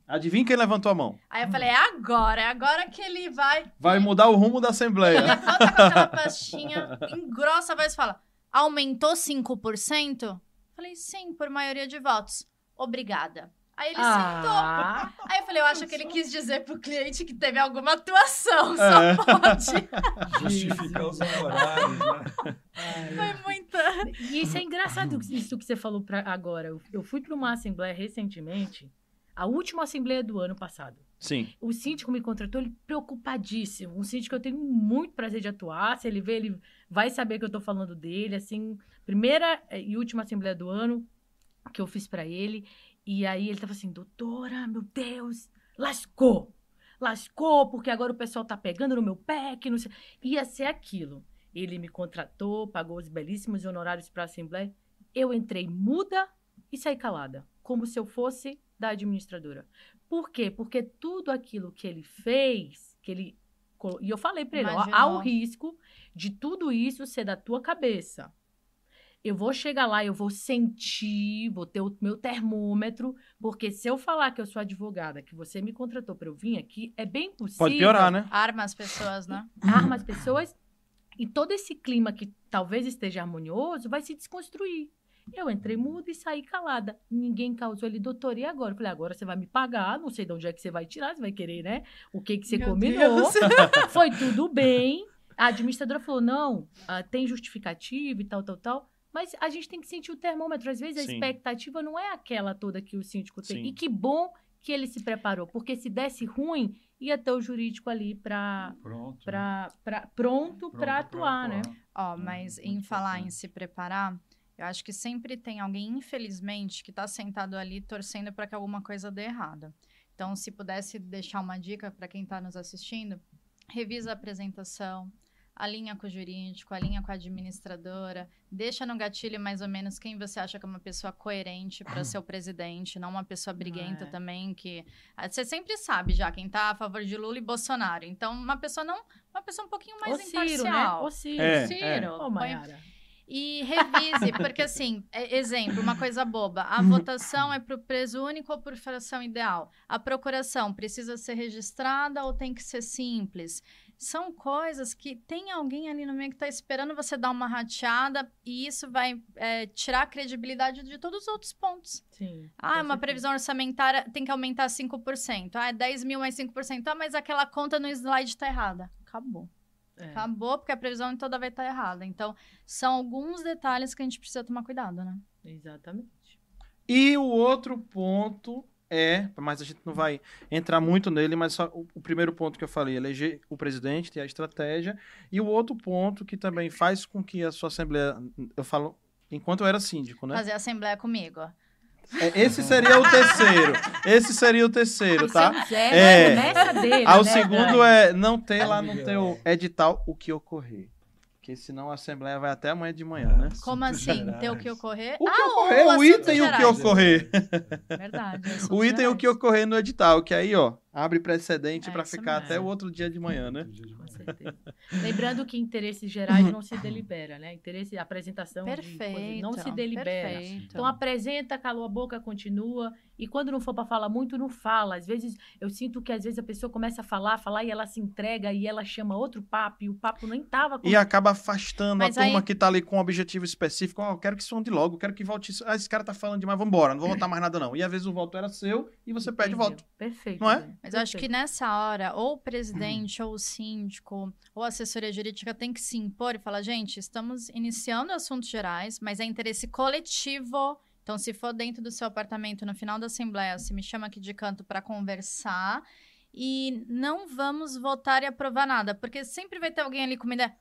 Adivinha quem levantou a mão? Aí eu falei, é agora que ele vai... Vai mudar o rumo da Ele Assembleia. levanta com aquela pastinha, engrossa a voz e fala, aumentou 5%? Falei, sim, por maioria de votos. Obrigada. Aí ele sentou. Aí eu falei, eu acho que ele quis dizer pro cliente que teve alguma atuação, só pode. Justificar os honorários, né? Foi muita... E isso é engraçado, isso que você falou agora. Eu fui para uma assembleia recentemente, a última assembleia do ano passado. Sim. O síndico me contratou, ele preocupadíssimo. Um síndico que eu tenho muito prazer de atuar. Se ele ver, ele vai saber que eu tô falando dele. Assim, primeira e última assembleia do ano que eu fiz para ele. E aí ele tava assim, doutora, meu Deus, lascou. Lascou, porque agora o pessoal tá pegando no meu pé, que não sei. Ia ser aquilo. Ele me contratou, pagou os belíssimos honorários para a Assembleia. Eu entrei muda e saí calada, como se eu fosse da administradora. Por quê? Porque tudo aquilo que ele fez, e eu falei para ele, ó, há o risco de tudo isso ser da tua cabeça. Eu vou chegar lá, eu vou sentir, vou ter o meu termômetro, porque se eu falar que eu sou advogada, que você me contratou para eu vir aqui, é bem possível... Pode piorar, né? Arma as pessoas, né? Arma as pessoas e todo esse clima que talvez esteja harmonioso vai se desconstruir. Eu entrei muda e saí calada. Ninguém causou ele, doutor, e agora? Eu falei, agora você vai me pagar, não sei de onde é que você vai tirar, você vai querer, né? O que você combinou. Foi tudo bem. A administradora falou, não, tem justificativa e tal, tal, tal. Mas a gente tem que sentir o termômetro. Às vezes a expectativa não é aquela toda que o síndico tem. E que bom que ele se preparou. Porque se desse ruim, ia ter o jurídico ali pronto para atuar, né? Ó, mas em falar em se preparar, eu acho que sempre tem alguém, infelizmente, que tá sentado ali torcendo para que alguma coisa dê errado. Então, se pudesse deixar uma dica para quem tá nos assistindo, revisa a apresentação, alinha com o jurídico, alinha com a administradora, deixa no gatilho mais ou menos quem você acha que é uma pessoa coerente para ser o presidente, não uma pessoa briguenta também, que... Você sempre sabe já quem tá a favor de Lula e Bolsonaro. Então, uma pessoa um pouquinho mais imparcial. Né? O Ciro. Ciro. Ô, Mayara. E revise, porque assim, exemplo, uma coisa boba, a votação é por preso único ou por fração ideal? A procuração precisa ser registrada ou tem que ser simples? São coisas que tem alguém ali no meio que está esperando você dar uma rateada e isso vai tirar a credibilidade de todos os outros pontos. Sim. Uma previsão orçamentária tem que aumentar 5%. É 10 mil mais 5%. Mas aquela conta no slide está errada. Acabou. Acabou, porque a previsão toda vai estar errada. Então, são alguns detalhes que a gente precisa tomar cuidado, né? Exatamente. E o outro ponto mas a gente não vai entrar muito nele, mas só o primeiro ponto que eu falei, eleger o presidente, ter a estratégia. E o outro ponto que também faz com que a sua Assembleia, eu falo, enquanto eu era síndico, né? Fazer Assembleia comigo. Esse seria o terceiro. Tá? Começa dele, o segundo é não ter lá no teu edital o que ocorrer. Porque senão a Assembleia vai até amanhã de manhã, né? Como assim? Ter o que ocorrer? O que ocorrer, o item o que ocorrer. Verdade. O item o que ocorrer no edital, que aí, ó, abre precedente para isso ficar mesmo. até o outro dia de manhã, né? Com certeza. Lembrando que interesses gerais não se delibera, né? Apresentação de coisas não se delibera. Perfeito. Então apresenta, calou a boca, continua. E quando não for para falar muito, não fala. Às vezes, eu sinto que às vezes a pessoa começa a falar e ela se entrega e ela chama outro papo e o papo nem tava... E acaba afastando Mas a turma que tá ali com um objetivo específico. Eu quero que isso ande logo, eu quero que volte isso. Esse cara tá falando demais, vambora, não vou votar mais nada não. E às vezes o voto era seu e você perde o voto. Perfeito. Não é? Né? Mas eu acho que nessa hora, ou o presidente, ou o síndico, ou a assessoria jurídica tem que se impor e falar, gente, estamos iniciando assuntos gerais, mas é interesse coletivo. Então, se for dentro do seu apartamento, no final da Assembleia, você me chama aqui de canto para conversar e não vamos votar e aprovar nada, porque sempre vai ter alguém ali com uma ideia.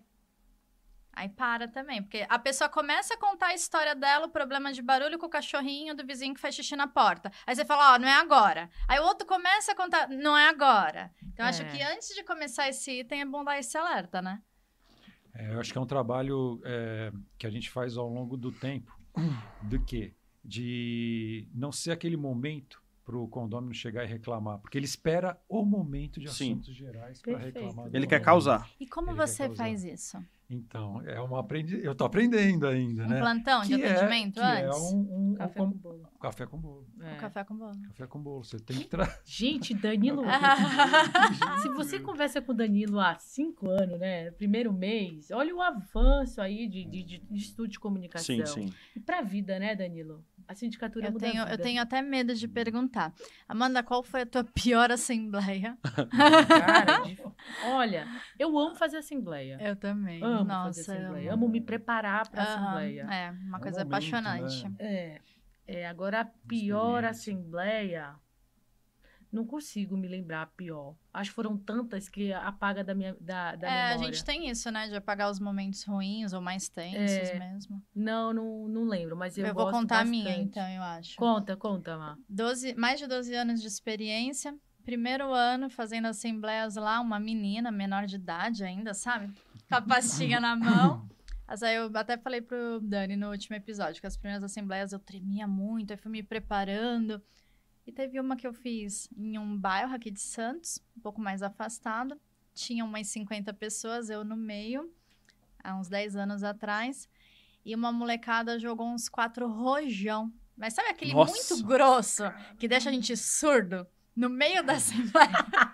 Aí para também, porque a pessoa começa a contar a história dela, o problema de barulho com o cachorrinho do vizinho que faz xixi na porta. Aí você fala, não é agora. Aí o outro começa a contar, não é agora. Então, acho que antes de começar esse item, é bom dar esse alerta, né? Eu acho que é um trabalho que a gente faz ao longo do tempo. Do quê? De não ser aquele momento para o condômino chegar e reclamar. Porque ele espera o momento de assuntos gerais para reclamar. Ele quer causar. E como você faz isso? Então, eu tô aprendendo ainda, né? Plantão de atendimento antes? Café com bolo. Café com bolo. Café com bolo. Café com bolo. Você tem que trazer. Gente, Danilo, se você conversa com o Danilo há 5 anos, né? Primeiro mês, olha o avanço aí de estudo de comunicação. Sim. E pra vida, né, Danilo? A sindicatura muda a vida. Eu tenho até medo de perguntar. Amanda, qual foi a tua pior assembleia? Cara, olha, eu amo fazer assembleia. Eu também. Amo fazer assembleia. Amo me preparar pra assembleia. É, uma coisa momento, apaixonante. né? Agora, a pior assembleia, não consigo me lembrar a pior. Acho que foram tantas que apaga da memória. A gente tem isso, né? De apagar os momentos ruins ou mais tensos mesmo. Não lembro, mas eu vou contar bastante. A minha, então, eu acho. Conta, Má. Mais de 12 anos de experiência. Primeiro ano fazendo assembleias lá, uma menina menor de idade ainda, sabe? Com a pastinha na mão. Mas aí eu até falei pro Dani no último episódio que as primeiras assembleias eu tremia muito, aí fui me preparando. E teve uma que eu fiz em um bairro aqui de Santos, um pouco mais afastado. Tinha umas 50 pessoas, eu no meio, há uns 10 anos atrás. E uma molecada jogou uns 4 rojão. Mas sabe aquele muito grosso que deixa a gente surdo no meio da assembleia?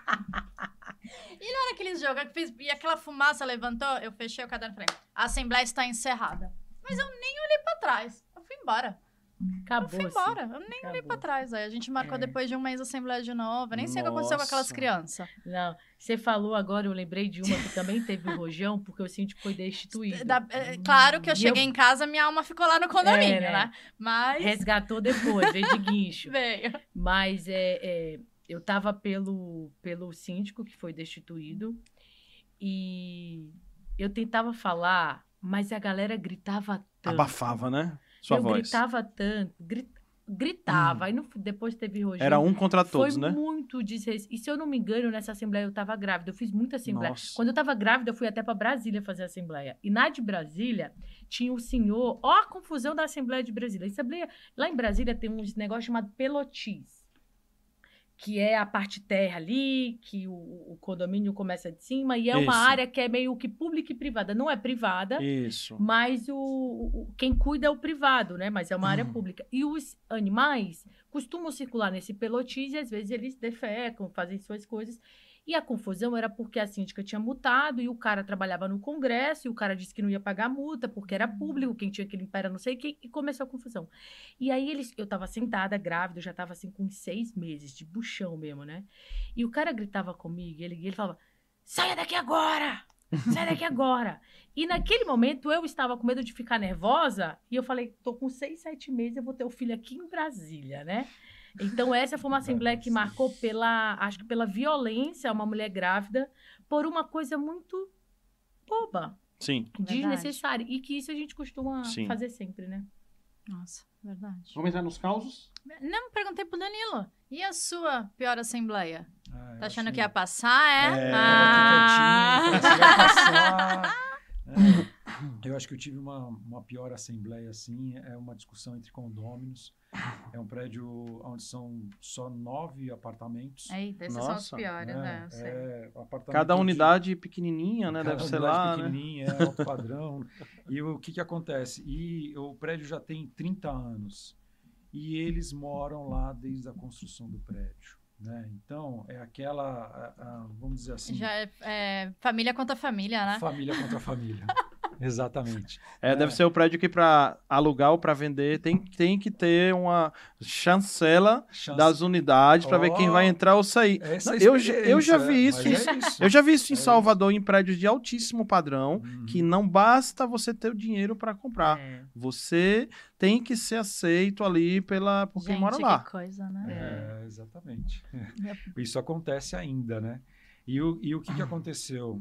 E na hora que eles jogaram, e aquela fumaça levantou, eu fechei o caderno e falei, a assembleia está encerrada. Mas eu nem olhei pra trás. Eu fui embora. Acabou. Eu fui embora. Eu nem olhei pra trás. Aí a gente marcou depois de um mês a assembleia de novo. Eu nem sei o que aconteceu com aquelas crianças. Não, você falou agora, eu lembrei de uma que também teve o rojão, porque o síndico foi destituído. Claro que eu cheguei em casa, minha alma ficou lá no condomínio, né? Mas... Resgatou depois, veio de guincho. Veio. Mas eu tava pelo síndico que foi destituído e eu tentava falar, mas a galera gritava tanto. Abafava, né? Sua voz. Gritava tanto, gritava. Aí depois teve rojão. Era um contra todos, né? Foi muito desrespeito. E se eu não me engano, nessa assembleia eu tava grávida. Eu fiz muita assembleia. Nossa. Quando eu tava grávida, eu fui até pra Brasília fazer assembleia. E na de Brasília, tinha o senhor... Ó a confusão da Assembleia de Brasília. Lá em Brasília tem um negócio chamado pelotis, que é a parte terra ali, que o condomínio começa de cima, e é uma área que é meio que pública e privada. Não é privada, mas quem cuida é o privado, né? Mas é uma área pública. E os animais costumam circular nesse pelotis e às vezes eles defecam, fazem suas coisas. E a confusão era porque a síndica tinha multado e o cara trabalhava no Congresso e o cara disse que não ia pagar a multa porque era público, quem tinha que limpar era não sei quem, e começou a confusão. E aí eu tava sentada, grávida, eu já tava assim com 6 meses, de buchão mesmo, né? E o cara gritava comigo e ele falava, saia daqui agora! Sai daqui agora! E naquele momento eu estava com medo de ficar nervosa e eu falei, tô com 6, 7 meses, eu vou ter o filho aqui em Brasília, né? Então, essa foi uma assembleia que marcou acho que pela violência a uma mulher grávida, por uma coisa muito boba. Sim. Desnecessária. E que isso a gente costuma fazer sempre, né? Nossa, verdade. Vamos entrar nos causos? Não, perguntei pro Danilo. E a sua pior assembleia? Tá achando que ia passar, Ia passar. Eu acho que eu tive uma pior assembleia, assim, é uma discussão entre condôminos. É um prédio onde são só 9 apartamentos. Eita, esses são os piores, né? Cada unidade pequenininha, né? Deve ser lá, pequenininha, né? É alto padrão. E o que acontece? E o prédio já tem 30 anos. E eles moram lá desde a construção do prédio. Né? Então, é aquela, vamos dizer assim... Já é família contra família, né? Família contra família. Exatamente. Deve ser o prédio que para alugar ou para vender tem que ter uma chancela das unidades para ver quem vai entrar ou sair. Eu já vi isso. Eu já vi isso em Salvador, em prédios de altíssimo padrão, que não basta você ter o dinheiro para comprar. Você tem que ser aceito ali por quem mora lá. Que coisa, né? Exatamente. Isso acontece ainda, né? E o que aconteceu?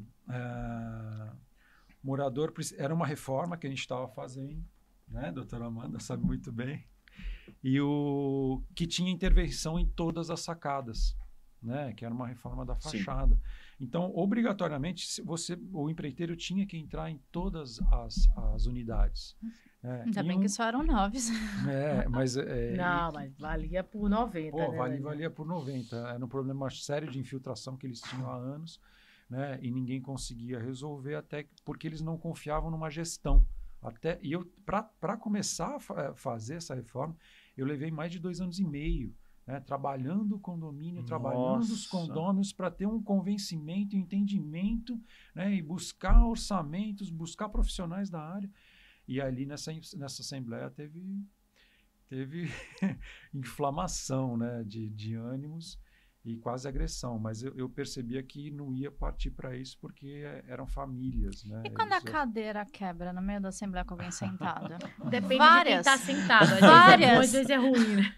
Morador, era uma reforma que a gente estava fazendo, né? A doutora Amanda sabe muito bem, e que tinha intervenção em todas as sacadas, né? Que era uma reforma da fachada. Então, obrigatoriamente, o empreiteiro tinha que entrar em todas as unidades. Ainda bem que só eram 9. Mas... Não, mas valia por 90, né? Valia por 90. Era um problema sério de infiltração que eles tinham há anos. né? E ninguém conseguia resolver, até porque eles não confiavam numa gestão. E eu, para começar a fazer essa reforma, eu levei mais de 2 anos e meio, né? Trabalhando o condomínio, trabalhando os condôminos para ter um convencimento, um entendimento, né? E buscar orçamentos, buscar profissionais da área. E ali nessa assembleia teve inflamação, né? de ânimos e quase agressão, mas eu percebia que não ia partir para isso porque eram famílias, né? E quando a cadeira quebra no meio da assembleia com alguém sentado? Depende Várias. de quem tá sentado. Várias. Às vezes é ruim, né?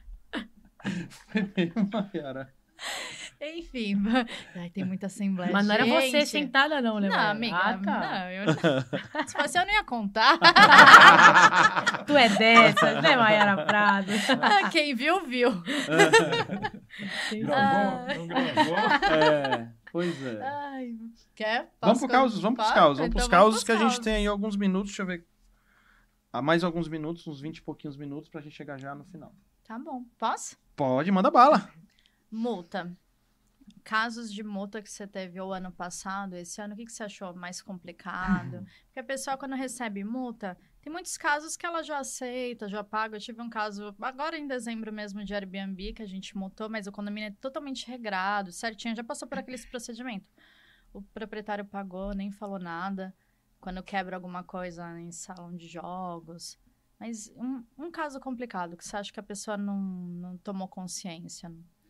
Enfim, ai, tem muita assembleia. Mas não era você Gente. sentada não, né? Não, Maia? amiga, Ah, tá. não, se fosse eu não ia contar. Tu é dessas, né, Maiara Prado? Quem viu, viu. Gravou? Não gravou? Pois é. Ai, quer? Vamos pros causos, Então vamos pros causos que a gente causos. tem aí alguns minutos, deixa eu ver. Há mais alguns minutos, uns 20 e pouquinhos minutos pra gente chegar já no final. Tá bom, posso? Pode, manda bala. Multa. Casos de multa que você teve o ano passado, esse ano, o que você achou mais complicado? Porque a pessoa, quando recebe multa, tem muitos casos que ela já aceita, já paga. Eu tive um caso, agora em dezembro mesmo, de Airbnb, que a gente multou, mas o condomínio é totalmente regrado, certinho, já passou por aquele procedimento. O proprietário pagou, nem falou nada. Quando quebra alguma coisa em salão de jogos. Mas um caso complicado, que você acha que a pessoa não tomou consciência?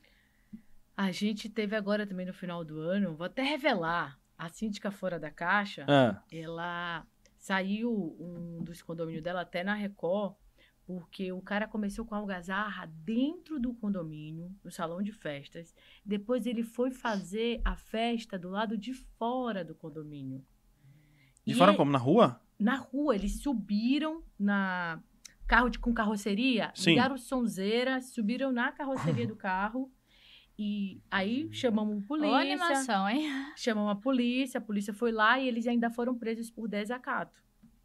A gente teve agora também no final do ano, vou até revelar, a síndica fora da caixa, ela saiu um dos condomínios dela até na Record, porque o cara começou com a algazarra dentro do condomínio, no salão de festas. Depois ele foi fazer a festa do lado de fora do condomínio. De fora como? Na rua? Na rua, eles subiram na com carroceria, Sim. ligaram sonzeira, subiram na carroceria do carro. E aí chamamos a polícia. Ô, animação, hein? Chamamos a polícia foi lá e eles ainda foram presos por desacato.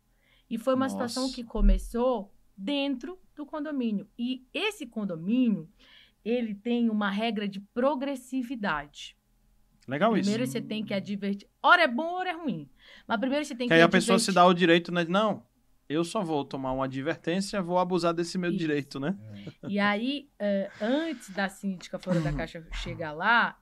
E foi uma situação que começou dentro do condomínio. E esse condomínio, ele tem uma regra de progressividade. Legal isso. Primeiro você tem que advertir. Ora é bom, ora é ruim. Mas primeiro você tem que aí a pessoa se dá o direito, né? Não, eu só vou tomar uma advertência, vou abusar desse meu direito, né? E aí, antes da síndica fora da caixa chegar lá,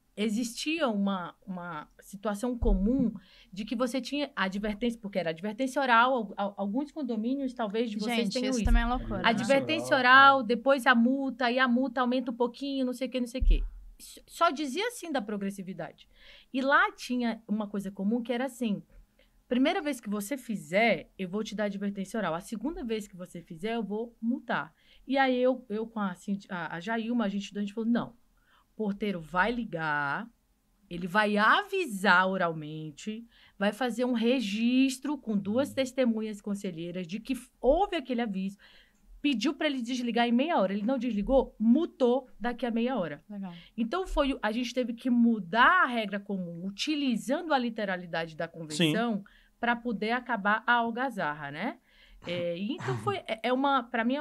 existia uma situação comum de que você tinha advertência, porque era advertência oral, alguns condomínios talvez de vocês tenham isso. Isso também é loucura. Advertência oral, depois a multa, e a multa aumenta um pouquinho, não sei o que, não sei o que. Só dizia assim da progressividade. E lá tinha uma coisa comum que era assim: primeira vez que você fizer, eu vou te dar advertência oral. A segunda vez que você fizer, eu vou multar. E aí eu com a Jailma, a gente falou, não, o porteiro vai ligar, ele vai avisar oralmente, vai fazer um registro com 2 testemunhas conselheiras de que houve aquele aviso, pediu para ele desligar em meia hora. Ele não desligou, multou daqui a meia hora. Legal. Então, a gente teve que mudar a regra comum, utilizando a literalidade da convenção para poder acabar a algazarra, né? Então, para mim,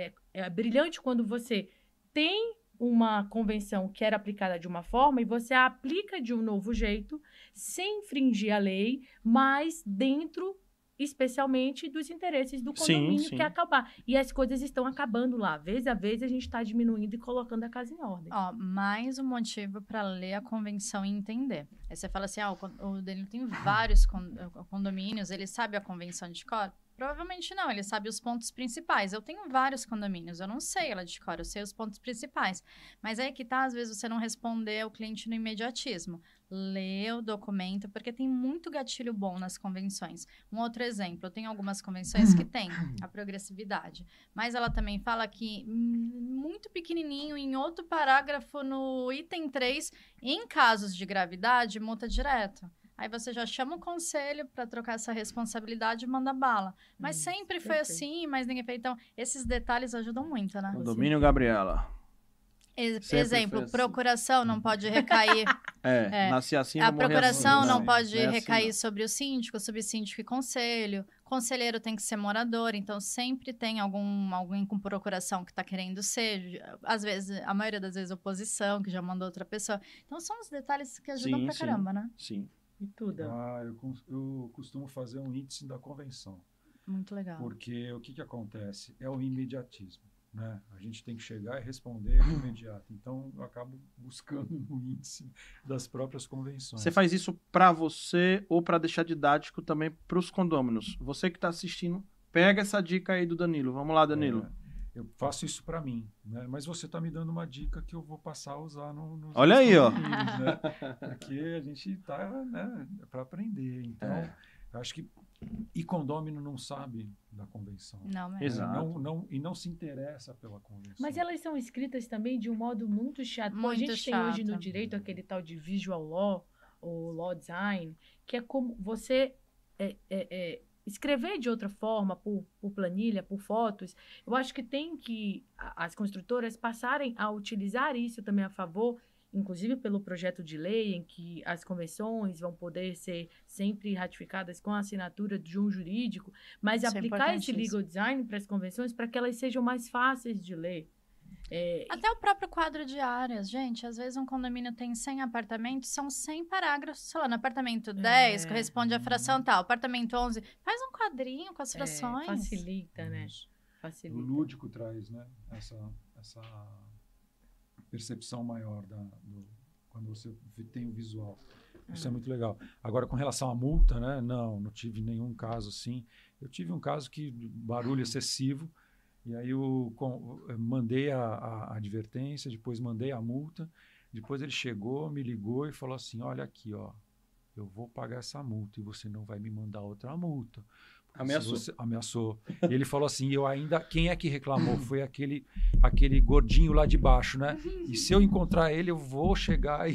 é brilhante quando você tem uma convenção que era aplicada de uma forma e você a aplica de um novo jeito, sem infringir a lei, mas dentro, especialmente, dos interesses do condomínio, que é acabar. E as coisas estão acabando lá. Vez a vez, a gente está diminuindo e colocando a casa em ordem. Ó, mais um motivo para ler a convenção e entender. Aí você fala assim, o Danilo tem vários condomínios, ele sabe a convenção de cor? Provavelmente não, ele sabe os pontos principais. Eu tenho vários condomínios, eu não sei ela de cor, eu sei os pontos principais. Mas aí que tá, às vezes você não responder ao cliente no imediatismo. Lê o documento, porque tem muito gatilho bom nas convenções. Um outro exemplo, eu tenho algumas convenções que tem a progressividade, mas ela também fala que, muito pequenininho, em outro parágrafo, no item 3, em casos de gravidade, multa direto. Aí você já chama o conselho para trocar essa responsabilidade e manda bala. Mas sempre foi assim, mas ninguém fez. Então, esses detalhes ajudam muito, né? Condomínio Gabriela. Exemplo, assim. procuração não pode recair. Nasci assim, A vou morrer procuração assim. não pode é recair assim, sobre o síndico, subsíndico e conselho. Conselheiro tem que ser morador, então sempre tem alguém com procuração que está querendo ser, às vezes, a maioria das vezes, oposição, que já mandou outra pessoa. Então, são os detalhes que ajudam pra caramba, né? Sim. E tudo. Eu costumo fazer um índice da convenção. Muito legal. Porque o que acontece? É o imediatismo. Né? A gente tem que chegar e responder de imediato. Então, eu acabo buscando no índice das próprias convenções. Você faz isso para você ou para deixar didático também para os condôminos? Você que está assistindo, pega essa dica aí do Danilo. Vamos lá, Danilo. Eu faço isso para mim, né? Mas você está me dando uma dica que eu vou passar a usar nos Olha aí, ó. né? Porque a gente está, né, para aprender. Então, eu acho que condômino não sabe da convenção. Não, mesmo. Exato. E não se interessa pela convenção. Mas elas são escritas também de um modo muito chato. Pô, a Muito gente tem hoje no chato. direito aquele tal de visual law, ou law design, que é como você escrever de outra forma, por planilha, por fotos. Eu acho que tem que as construtoras passarem a utilizar isso também a favor, inclusive pelo projeto de lei, em que as convenções vão poder ser sempre ratificadas com a assinatura de um jurídico, mas Isso é aplicar esse importantíssimo. legal design para as convenções para que elas sejam mais fáceis de ler. Até o próprio quadro de áreas, gente. Às vezes um condomínio tem 100 apartamentos, são 100 parágrafos. Sei lá, no apartamento 10 corresponde à fração tal. Apartamento 11, faz um quadrinho com as frações. Facilita, né? O Facilita. lúdico traz, né, essa percepção maior quando você tem o visual. Isso é muito legal. Agora, com relação à multa, né? Não tive nenhum caso assim. Eu tive um caso que barulho excessivo, e aí eu mandei a advertência, depois mandei a multa, depois ele chegou, me ligou e falou assim, olha aqui, ó, eu vou pagar essa multa e você não vai me mandar outra multa. Ameaçou. Ameaçou. E ele falou assim, quem é que reclamou? Foi aquele gordinho lá de baixo, né? E se eu encontrar ele, eu vou chegar e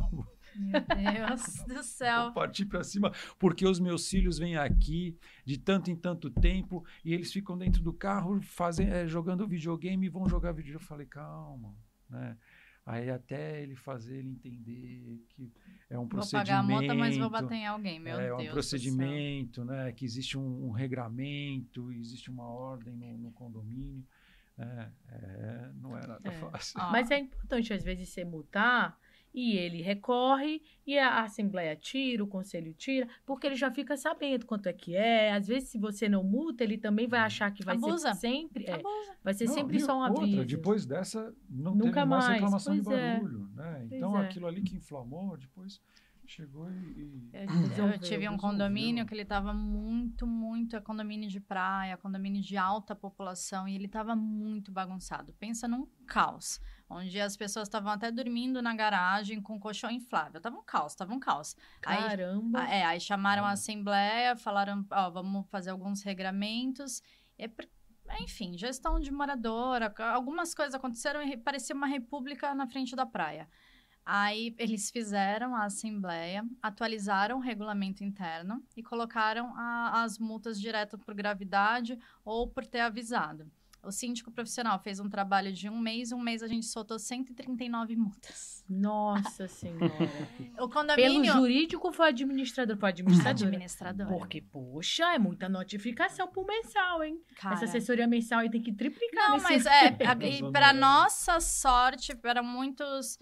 Meu Deus do céu. vou partir para cima, porque os meus filhos vêm aqui de tanto em tanto tempo e eles ficam dentro do carro jogando videogame e vão jogar videogame. Eu falei, calma, né? Aí até ele entender que é um procedimento. Vou pagar a multa, mas vou bater em alguém, meu Deus É um do céu. procedimento, né? Que existe um regramento, existe uma ordem no condomínio. Não é nada fácil. Mas é importante, às vezes, você multar e ele recorre e a Assembleia tira, o Conselho tira, porque ele já fica sabendo quanto é que é. Às vezes, se você não multa, ele também vai achar que vai Abusa. ser sempre... Abusa. vai ser Não, sempre e só um outra, aviso. depois dessa, não Nunca teve mais mais. reclamação de Pois é. barulho. Né? Pois Então, é. aquilo ali que inflamou, depois chegou e Eu tive um resolveu. condomínio que ele estava muito, é condomínio de praia, condomínio de alta população, e ele estava muito bagunçado. Pensa num caos, onde as pessoas estavam até dormindo na garagem com colchão inflável. Tava um caos. Caramba! Aí chamaram a assembleia, falaram, ó, vamos fazer alguns regramentos. Enfim, gestão de moradora, algumas coisas aconteceram e parecia uma república na frente da praia. Aí eles fizeram a assembleia, atualizaram o regulamento interno e colocaram as multas direto por gravidade ou por ter avisado. O síndico profissional fez um trabalho de um mês a gente soltou 139 multas. Nossa Senhora! O condomínio... Pelo jurídico foi administrador? Foi administrador. Administrador. Porque, poxa, é muita notificação por mensal, hein? Cara. Essa assessoria mensal aí tem que triplicar. Não, nesse- mas para nossa sorte, para muitos...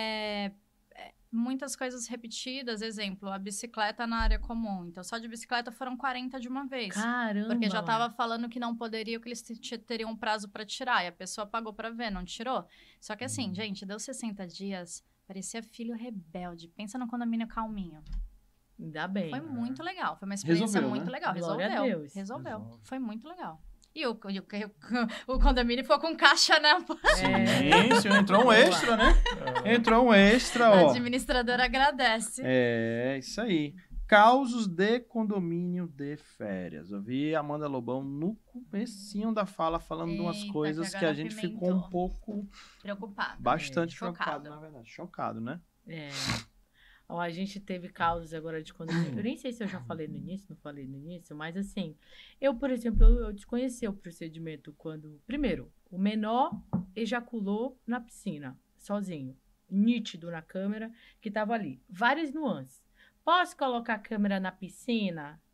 muitas coisas repetidas, exemplo, a bicicleta na área comum. Então, só de bicicleta foram 40 de uma vez. Caramba! Porque já estava falando que não poderia, que eles teriam um prazo para tirar. E a pessoa pagou para ver, não tirou. Só que assim, gente, deu 60 dias, parecia filho rebelde. Pensa no condomínio calminho. Ainda bem. Foi muito legal. Foi uma experiência Resolveu, muito né? legal. Glória a Resolveu. Deus. Resolveu. Foi muito legal. E o condomínio ficou com caixa, né? Sim, entrou um extra, né? Entrou um extra, A ó. administradora agradece. É, isso aí. Causos de condomínio de férias. Eu vi a Amanda Lobão no comecinho da fala falando de umas Eita, coisas que que a agora gente apimentou. ficou um pouco, Preocupada. bastante Chocado. preocupado, na verdade. Chocado, né? É. Ó, a gente teve casos agora de condomínio. Eu nem sei se eu já falei no início, não falei no início, mas assim, eu, por exemplo, eu desconheci o procedimento quando, primeiro, o menor ejaculou na piscina, sozinho, nítido na câmera, que tava ali. Várias nuances. Posso colocar a câmera na piscina?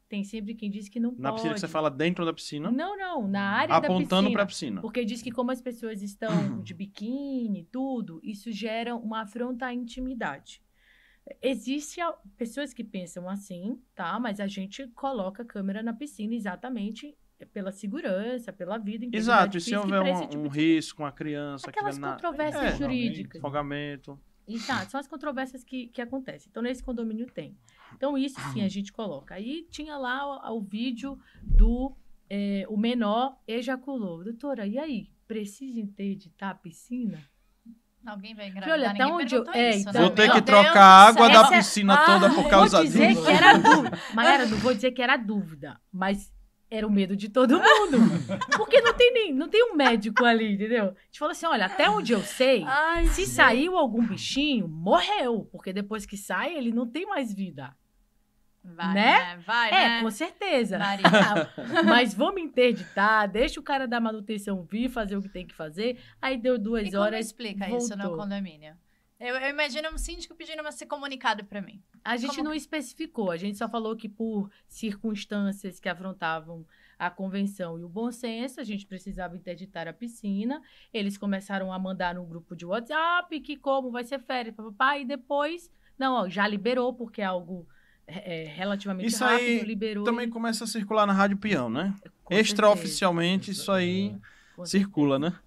tem sempre quem diz que não Na pode. piscina que você fala dentro da piscina? Não, na área da piscina. Apontando para a piscina. Porque diz que como as pessoas estão de biquíni, tudo, isso gera uma afronta à intimidade. Existem pessoas que pensam assim, tá? Mas a gente coloca a câmera na piscina exatamente pela segurança, pela vida. Exato, e se física, houver pra esse tipo um de... risco, uma criança... Aquelas controvérsias jurídicas. Afogamento. Exato, são as controvérsias que acontecem. Então, nesse condomínio tem. Então, isso sim a gente coloca. Aí tinha lá o vídeo do o menor ejaculou. Doutora, e aí? Precisa interditar a piscina? Alguém vai engravidar, Olha, até onde eu... isso, então, Vou ter Meu que Deus trocar a água do da céu. piscina toda por causa disso. Vou dizer que era dúvida. Mas não vou dizer que era dúvida, mas era o medo de todo mundo. Porque não tem um médico ali, entendeu? A gente falou assim, olha, até onde eu sei, Ai, se saiu algum bichinho, morreu. Porque depois que sai, ele não tem mais vida. vai, né? Vai, né? Com certeza. Maria. Mas vamos interditar, deixa o cara da manutenção vir fazer o que tem que fazer. Aí deu 2 E como horas, explica voltou. isso no condomínio? Eu imagino um síndico pedindo pra ser comunicado pra mim. A gente Como não especificou, a gente só falou que por circunstâncias que afrontavam a convenção e o bom senso, a gente precisava interditar a piscina. Eles começaram a mandar no grupo de WhatsApp que como vai ser férias, papai, e depois, não, ó, já liberou, porque é algo relativamente Isso rápido, aí liberou. também começa a circular na Rádio Peão, né? Com Extraoficialmente, isso aí Com circula, né?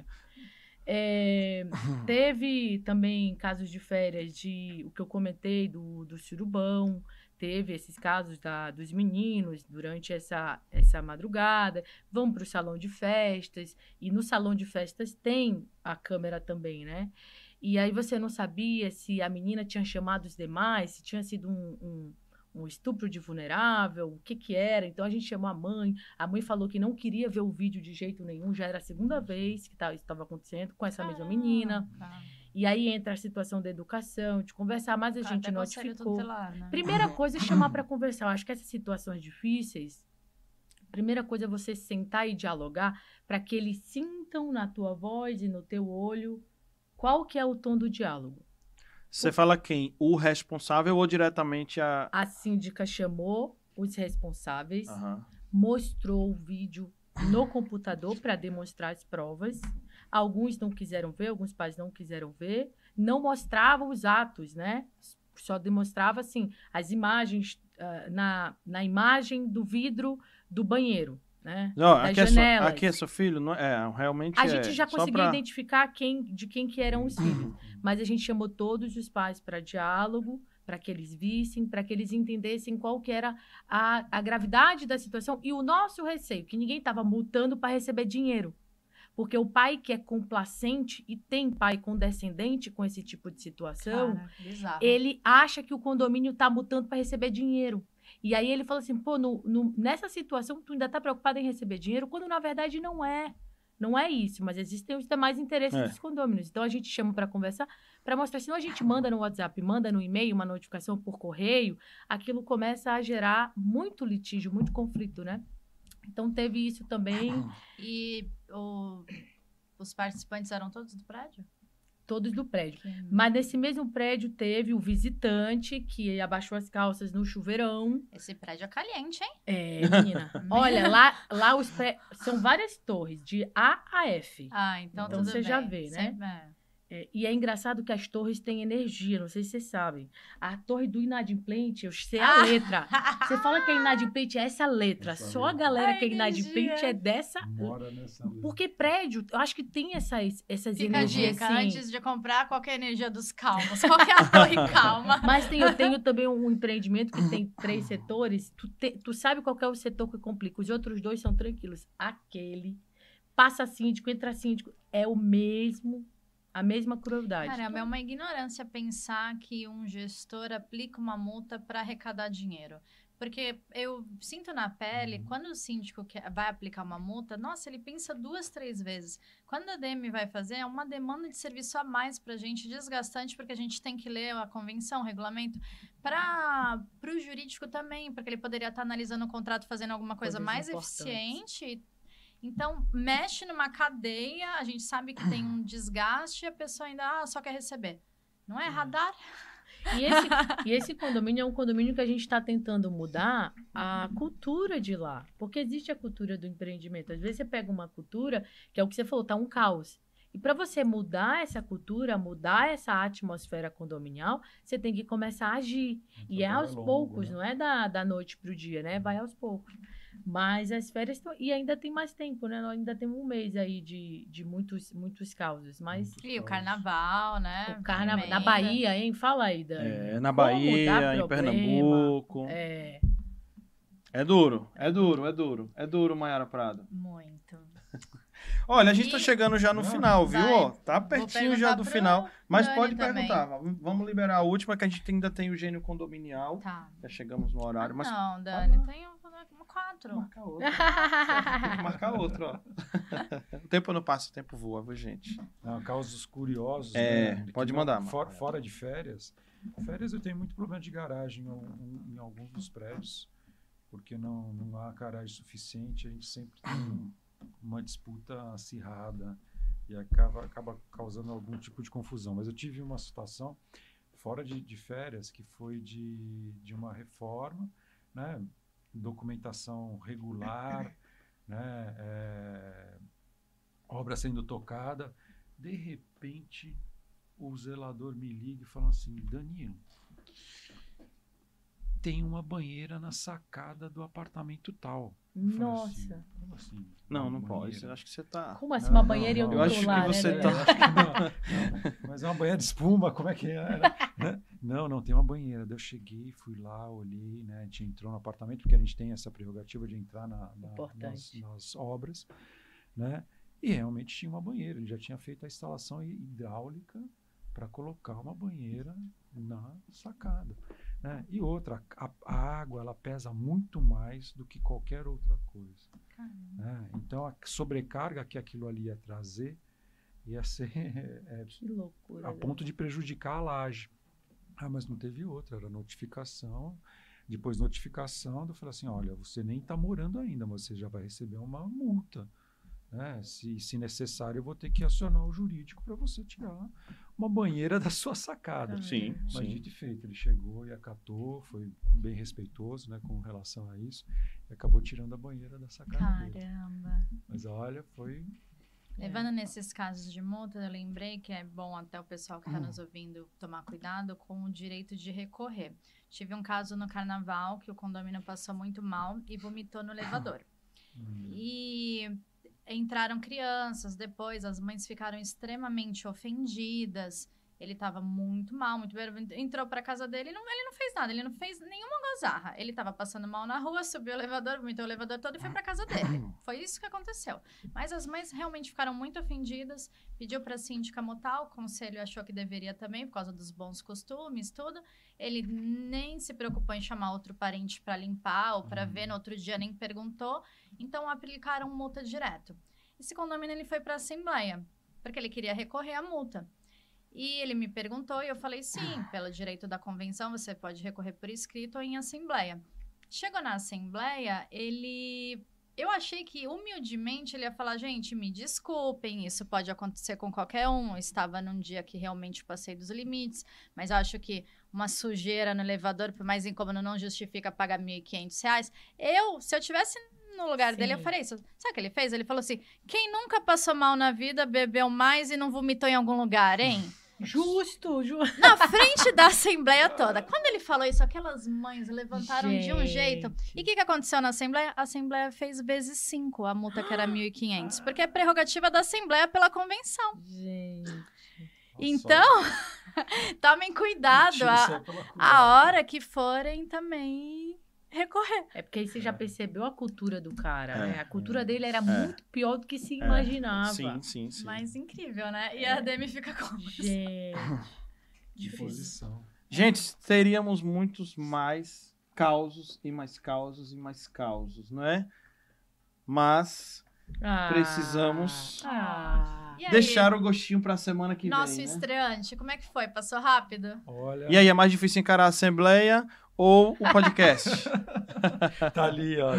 Teve também casos de férias o que eu comentei do surubão, teve esses casos dos meninos durante essa madrugada, vão para o salão de festas, e no salão de festas tem a câmera também, né? E aí você não sabia se a menina tinha chamado os demais, se tinha sido um estupro de vulnerável, o que era. Então, a gente chamou a mãe falou que não queria ver o vídeo de jeito nenhum, já era a segunda vez que isso estava acontecendo com essa mesma menina. Tá. E aí entra a situação da educação, de conversar, mas a gente Até conselho notificou. tutelar, né? Primeira coisa é chamar para conversar. Eu acho que essas situações difíceis, primeira coisa é você sentar e dialogar para que eles sintam na tua voz e no teu olho qual que é o tom do diálogo. Você fala quem? O responsável ou diretamente a... A síndica chamou os responsáveis, Aham. mostrou o vídeo no computador para demonstrar as provas. Alguns não quiseram ver, alguns pais não quiseram ver. Não mostrava os atos, né? Só demonstrava, assim, as imagens, na imagem do vidro do banheiro, né? Ó, Das aqui, janelas. aqui é seu filho? Não, realmente A gente já só conseguia pra- identificar de quem que eram os filhos. Mas a gente chamou todos os pais para diálogo, para que eles vissem, para que eles entendessem qual que era a gravidade da situação e o nosso receio, que ninguém estava multando para receber dinheiro. Porque o pai que é complacente e tem pai condescendente com esse tipo de situação, Cara, bizarro. ele acha que o condomínio está multando para receber dinheiro. E aí ele fala assim, pô, nessa situação tu ainda está preocupado em receber dinheiro, quando na verdade não é. Não é isso, mas existem os demais interesses dos condôminos. Então a gente chama para conversar, para mostrar. Senão a gente manda no WhatsApp, manda no e-mail, uma notificação por correio, aquilo começa a gerar muito litígio, muito conflito, né? Então teve isso também. E os participantes eram todos do prédio? Todos do prédio. Mas nesse mesmo prédio teve o visitante que abaixou as calças no chuveirão. Esse prédio é caliente, hein? Menina. Olha, lá são várias torres, de A a F. Então Então tudo você bem. já vê, né? E é engraçado que as torres têm energia, não sei se vocês sabem. A torre do inadimplente, eu sei a letra. Você fala que é inadimplente, é essa letra. Só a galera que é inadimplente é dessa... Mora nessa letra. Porque prédio, eu acho que tem essas Fica a energias, dica, assim. antes de comprar, qual que é a energia dos calmos? Qual que é a torre calma? Mas eu tenho também um empreendimento que tem 3 setores. Tu sabe qual que é o setor que complica. Os outros 2 são tranquilos. Aquele, passa síndico, entra síndico, é a mesma crueldade. Caramba, é uma ignorância pensar que um gestor aplica uma multa para arrecadar dinheiro. Porque eu sinto na pele, quando o síndico vai aplicar uma multa, nossa, ele pensa 2, 3 vezes. Quando a DM vai fazer, é uma demanda de serviço a mais para a gente, desgastante, porque a gente tem que ler a convenção, o regulamento. Para o jurídico também, porque ele poderia estar analisando o contrato, fazendo alguma coisa Coisas mais importantes. eficiente. Então, mexe numa cadeia, a gente sabe que tem um desgaste e a pessoa ainda só quer receber. Não é radar? E esse condomínio é um condomínio que a gente está tentando mudar a cultura de lá. Porque existe a cultura do empreendimento. Às vezes você pega uma cultura, que é o que você falou, tá um caos. E para você mudar essa cultura, mudar essa atmosfera condominial, você tem que começar a agir. E é aos poucos, não é da noite para o dia, né? Vai aos poucos. Mas as férias... E ainda tem mais tempo, né? Nós ainda temos um mês aí de muitos causos. Mas... E o carnaval, né? O carnaval na Bahia, hein? Fala aí, Dani. Na Bahia, em Pernambuco. É duro, Mayara Prado. Muito. Olha, a gente tá chegando já no final, viu? Ó, tá pertinho já do final. Mas Dani pode também. perguntar. Vamos liberar a última, que a gente ainda tem o gênio condominial. Tá. Já chegamos no horário. Mas Não, Dani, tem 4. marcar outro. Tem que marcar outro, ó. O tempo não passa, o tempo voa, viu, gente? Causos curiosos. Pode mandar. Fora de férias. Férias eu tenho muito problema de garagem em alguns dos prédios, porque não há garagem suficiente, a gente sempre tem uma disputa acirrada e acaba causando algum tipo de confusão. Mas eu tive uma situação fora de férias que foi de uma reforma, né? Documentação regular, né? Obra sendo tocada. De repente, o zelador me liga e fala assim: Danilo, tem uma banheira na sacada do apartamento tal. Nossa. Assim, como assim? Não pode. Eu acho que você tá... Como assim, uma banheira e eu não Eu acho tô que lá, você né? tá... Não, mas é uma banheira de espuma, como é que é? Né? Não, tem uma banheira. Daí eu cheguei, fui lá, olhei, né? A gente entrou no apartamento, porque a gente tem essa prerrogativa de entrar nas obras, né? E realmente tinha uma banheira. Ele já tinha feito a instalação hidráulica para colocar uma banheira na sacada. Né? E outra, a água ela pesa muito mais do que qualquer outra coisa. Né? Então, a sobrecarga que aquilo ali ia trazer ia ser Que loucura. a ponto de prejudicar a laje. Mas não teve outra, era notificação. Depois notificação, eu falei assim, olha, você nem está morando ainda, mas você já vai receber uma multa. Né? Se necessário, eu vou ter que acionar o jurídico para você tirar uma banheira da sua sacada. Sim, Mas sim. dito e feito, ele chegou e acatou, foi bem respeitoso, né, com relação a isso, e acabou tirando a banheira da sacada dele. Caramba. Mas olha, foi... Levando nesses casos de multa, eu lembrei que é bom até o pessoal que está nos ouvindo tomar cuidado com o direito de recorrer. Tive um caso no carnaval que o condomínio passou muito mal e vomitou no elevador. E entraram crianças, depois as mães ficaram extremamente ofendidas. Ele estava muito mal, muito bem. Entrou para casa dele, ele não fez nada, ele não fez nenhuma gozarra. Ele estava passando mal na rua, subiu o elevador, vomitou o elevador todo e foi para casa dele. Foi isso que aconteceu. Mas as mães realmente ficaram muito ofendidas, pediu para a síndica mutar, o conselho achou que deveria também, por causa dos bons costumes, tudo. Ele nem se preocupou em chamar outro parente para limpar ou para ver, no outro dia nem perguntou. Então, aplicaram multa direto. Esse condomínio ele foi para a Assembleia, porque ele queria recorrer à multa. E ele me perguntou e eu falei, sim, pelo direito da convenção, você pode recorrer por escrito ou em assembleia. Chegou na assembleia, eu achei que, humildemente, ele ia falar, gente, me desculpem, isso pode acontecer com qualquer um. Eu estava num dia que realmente passei dos limites, mas acho que uma sujeira no elevador, por mais incômodo, não justifica pagar R$ 1.500. Se eu tivesse no lugar dele, eu faria isso. Sabe o que ele fez? Ele falou assim, quem nunca passou mal na vida, bebeu mais e não vomitou em algum lugar, hein? Justo. Na frente da assembleia toda. Quando ele falou isso, aquelas mães levantaram de um jeito. E o que aconteceu na assembleia? A assembleia fez vezes 5 a multa que era 1.500. Porque é prerrogativa da assembleia pela convenção. Gente. Então, tomem cuidado a hora que forem também recorrer. É porque aí você já percebeu a cultura do cara, né? A cultura dele era muito pior do que se imaginava. Sim. Mas incrível, né? E a Demi fica com isso. Gente, Difícil. Gente, teríamos muitos mais causos e mais causos e mais causos, não é? Mas precisamos E aí, deixar o gostinho para a semana que nosso vem, né? estreante, como é que foi? Passou rápido? Olha, E aí, é mais difícil encarar a assembleia ou o podcast? tá ali, ó.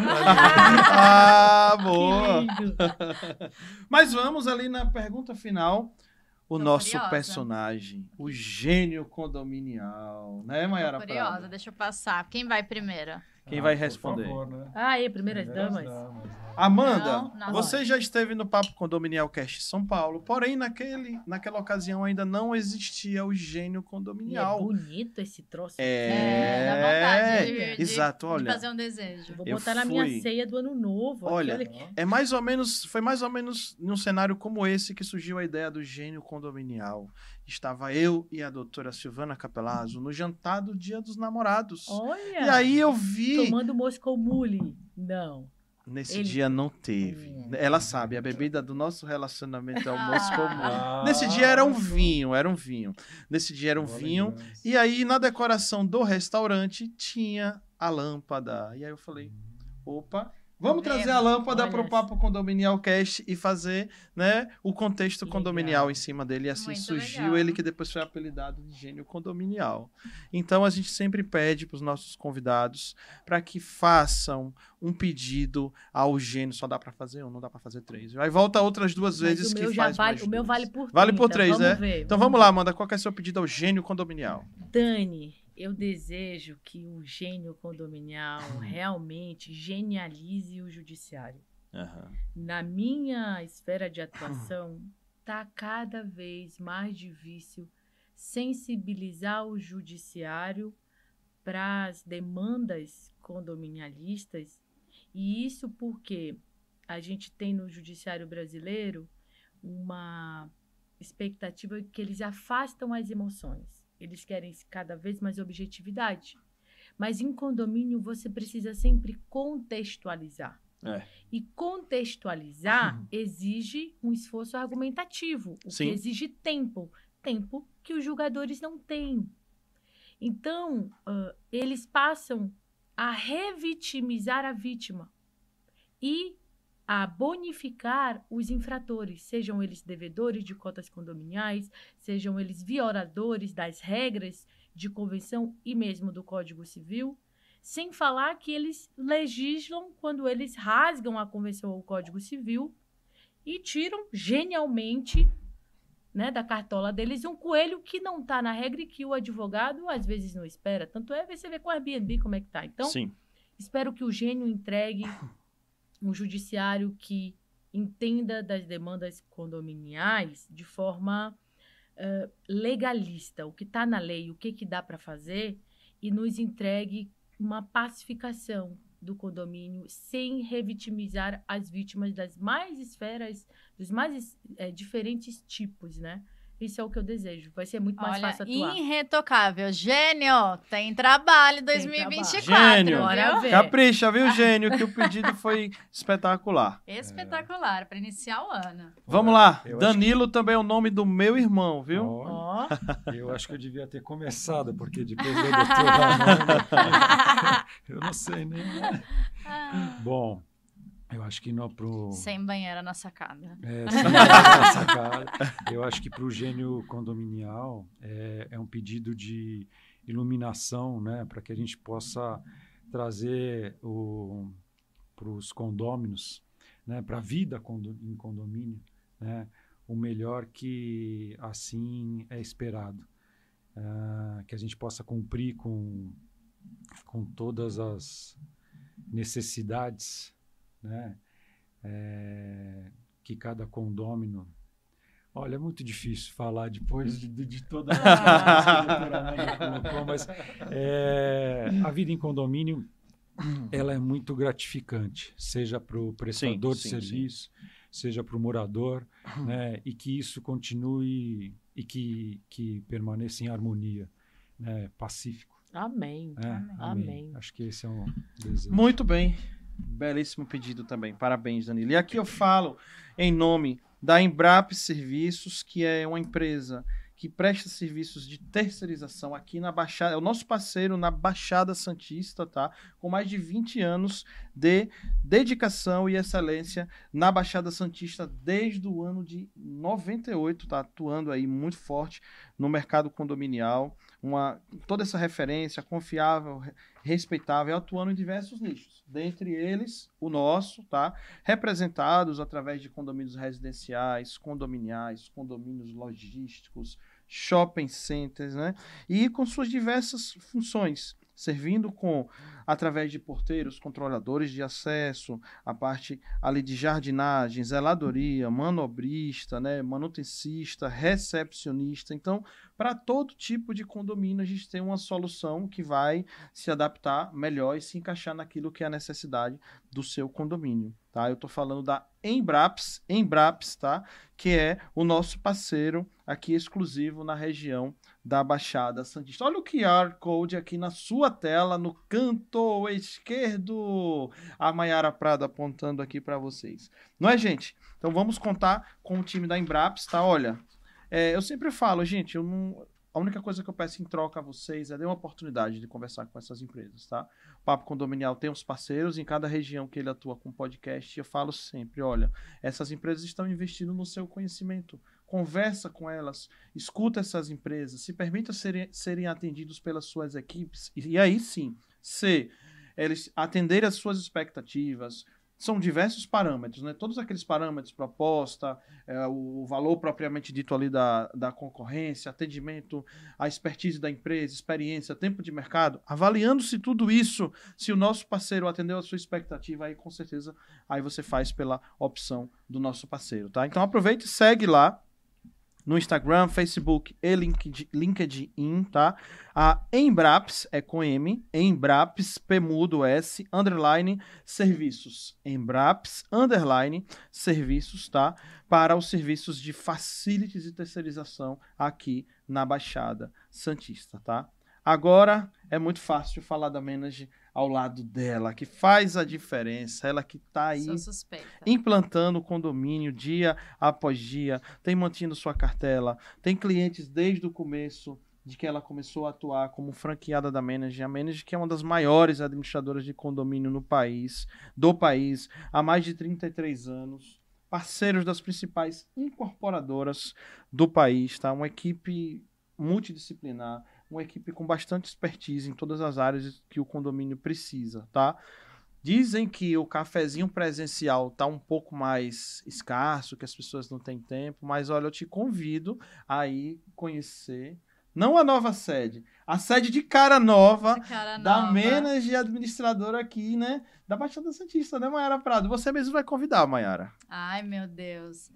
Ah, boa! que lindo. Mas vamos ali na pergunta final. o Tô nosso curiosa. personagem, o gênio condominial, né, Mayara Tô curiosa, Prado? deixa eu passar. Quem vai primeiro? Quem vai por responder? favor, né? Ah, e primeiras damas? Amanda, Não, você já esteve no Papo Condominial Cast São Paulo, porém naquela ocasião ainda não existia o gênio E é condominial. bonito esse troço. Dá vontade Exato, de olha. fazer um desejo. Eu vou Eu botar na minha fui- ceia do ano novo. Aqui, Olha, olha aqui. foi mais ou menos num cenário como esse que surgiu a ideia do gênio condominial. Estava eu e a doutora Silvana Capelazzo no jantar do Dia dos Namorados. Olha. E aí eu vi... Tomando Moscow Mule. Não. Nesse Ele- dia não teve. Ela sabe, a bebida do nosso relacionamento é o Ah. Moscow Mule. Nesse dia era um vinho. Nesse dia era um vinho. E aí, na decoração do restaurante, tinha a lâmpada. E aí eu falei, opa, vamos trazer a lâmpada Olha para o Papo Condominial Cast e fazer, né, o contexto Legal. condominial em cima dele. E assim Muito surgiu legal. ele, que depois foi apelidado de gênio condominial. Então, a gente sempre pede para os nossos convidados para que façam um pedido ao gênio. Só dá para fazer um, não dá para fazer três. Aí volta outras duas Mas vezes o que meu já faz vale, mais o meu duas. vale por 30. Vale por três, vamos né? ver, Então vamos vamos lá, Amanda. Qual que é o seu pedido ao gênio condominial? Dani, eu desejo que o gênio condominial realmente genialize o judiciário. Na minha esfera de atuação, está cada vez mais difícil sensibilizar o judiciário para as demandas condominialistas, e isso porque a gente tem no judiciário brasileiro uma expectativa que eles afastam as emoções. Eles querem cada vez mais objetividade. Mas em condomínio você precisa sempre contextualizar. E contextualizar exige um esforço argumentativo, o Sim. que exige tempo. Tempo que os julgadores não têm. Então, eles passam a revitimizar a vítima e a bonificar os infratores, sejam eles devedores de cotas condominiais, sejam eles violadores das regras de convenção e mesmo do Código Civil, sem falar que eles legislam quando eles rasgam a convenção ou o Código Civil e tiram genialmente, né, da cartola deles um coelho que não está na regra e que o advogado às vezes não espera. Tanto é, você vê com o Airbnb como é que tá. Então, Sim. espero que o gênio entregue um judiciário que entenda das demandas condominiais de forma legalista, o que está na lei, o que dá para fazer, e nos entregue uma pacificação do condomínio sem revitimizar as vítimas das mais esferas, dos mais diferentes tipos, né? Isso é o que eu desejo. Vai ser muito mais fácil atuar. Irretocável. Gênio, tem trabalho 2024. Gênio. Bora Viu? ver. Capricha, viu, gênio? Que o pedido foi espetacular. Espetacular, para iniciar o ano. Vamos lá. Eu acho Danilo também é o nome do meu irmão, viu? Ó, Ó, eu acho que eu devia ter começado, porque depois do doutor Ramon, eu não sei nem. Bom, eu acho que não pro. Sem banheira na sacada. Sem essa sacada. Eu acho que para o gênio condominial é um pedido de iluminação, né, para que a gente possa trazer para os condôminos, né, para a vida em condomínio, né, o melhor que assim é esperado. Que a gente possa cumprir com todas as necessidades, né, que cada condômino... Olha, é muito difícil falar depois de toda a que a doutora Amanda colocou, mas a vida em condomínio ela é muito gratificante, seja para o prestador de serviço, seja para o morador, né, e que isso continue e que permaneça em harmonia, né, pacífico. amém. Amém. Acho que esse é um desejo. Muito bem. Belíssimo pedido também. Parabéns, Danilo. E aqui eu falo em nome da Embrap Serviços, que é uma empresa que presta serviços de terceirização aqui na Baixada, é o nosso parceiro na Baixada Santista, tá? Com mais de 20 anos de dedicação e excelência na Baixada Santista desde o ano de 98, tá atuando aí muito forte no mercado condominial, toda essa referência confiável, respeitável, atuando em diversos nichos. Dentre eles, o nosso, tá? Representados através de condomínios residenciais, condominiais, condomínios logísticos, shopping centers, né? E com suas diversas funções, servindo através de porteiros, controladores de acesso, a parte ali de jardinagem, zeladoria, manobrista, né, manutencista, recepcionista. Então, para todo tipo de condomínio, a gente tem uma solução que vai se adaptar melhor e se encaixar naquilo que é a necessidade do seu condomínio, tá? Eu estou falando da Embraps, tá? Que é o nosso parceiro aqui exclusivo na região da Baixada Santista. Olha o QR Code aqui na sua tela, no canto esquerdo. A Mayara Prado apontando aqui para vocês. Não é, gente? Então vamos contar com o time da Embraps, tá? Olha, eu sempre falo, gente, a única coisa que eu peço em troca a vocês é dar uma oportunidade de conversar com essas empresas, tá? O Papo Condominial tem uns parceiros em cada região que ele atua com podcast. E eu falo sempre, olha, essas empresas estão investindo no seu conhecimento. Conversa com elas, escuta essas empresas, se permita serem atendidos pelas suas equipes. E aí sim, se eles atenderem às suas expectativas, são diversos parâmetros, né? Todos aqueles parâmetros, proposta, o valor propriamente dito ali da concorrência, atendimento, a expertise da empresa, experiência, tempo de mercado, avaliando-se tudo isso, se o nosso parceiro atendeu a sua expectativa, aí com certeza aí você faz pela opção do nosso parceiro, tá? Então aproveite e segue lá no Instagram, Facebook e LinkedIn, tá? A Embraps é com M, Embraps, P mudo S, underline, serviços. Embraps, underline, serviços, tá? Para os serviços de facilities e terceirização aqui na Baixada Santista, tá? Agora é muito fácil falar da Manage ao lado dela, que faz a diferença, ela que está aí implantando o condomínio dia após dia, tem mantido sua cartela, tem clientes desde o começo de que ela começou a atuar como franqueada da Manage, a Manage que é uma das maiores administradoras de condomínio do país, há mais de 33 anos, parceiros das principais incorporadoras do país, tá? Uma equipe multidisciplinar, uma equipe com bastante expertise em todas as áreas que o condomínio precisa, tá? Dizem que o cafezinho presencial tá um pouco mais escasso, que as pessoas não têm tempo, mas olha, eu te convido a ir conhecer, não a nova sede, a sede de cara nova da Manage administradora aqui, né? Da Baixada Santista, né, Mayara Prado? Você mesmo vai convidar, Mayara. Ai, meu Deus.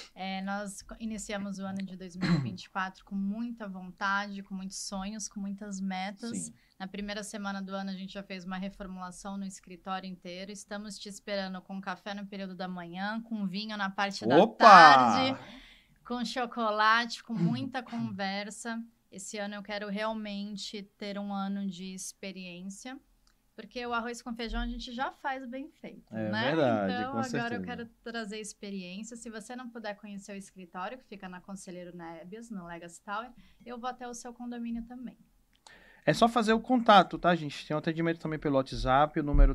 Nós iniciamos o ano de 2024 com muita vontade, com muitos sonhos, com muitas metas. Sim. Na primeira semana do ano, a gente já fez uma reformulação no escritório inteiro. Estamos te esperando com café no período da manhã, com vinho na parte da tarde, com chocolate, com muita conversa. Esse ano eu quero realmente ter um ano de experiência. Porque o arroz com feijão a gente já faz bem feito, né? Verdade, então, com agora certeza. Eu quero trazer experiência. Se você não puder conhecer o escritório, que fica na Conselheiro Nébias, no Legacy Tower, eu vou até o seu condomínio também. É só fazer o contato, tá, gente? Tem um atendimento também pelo WhatsApp, o número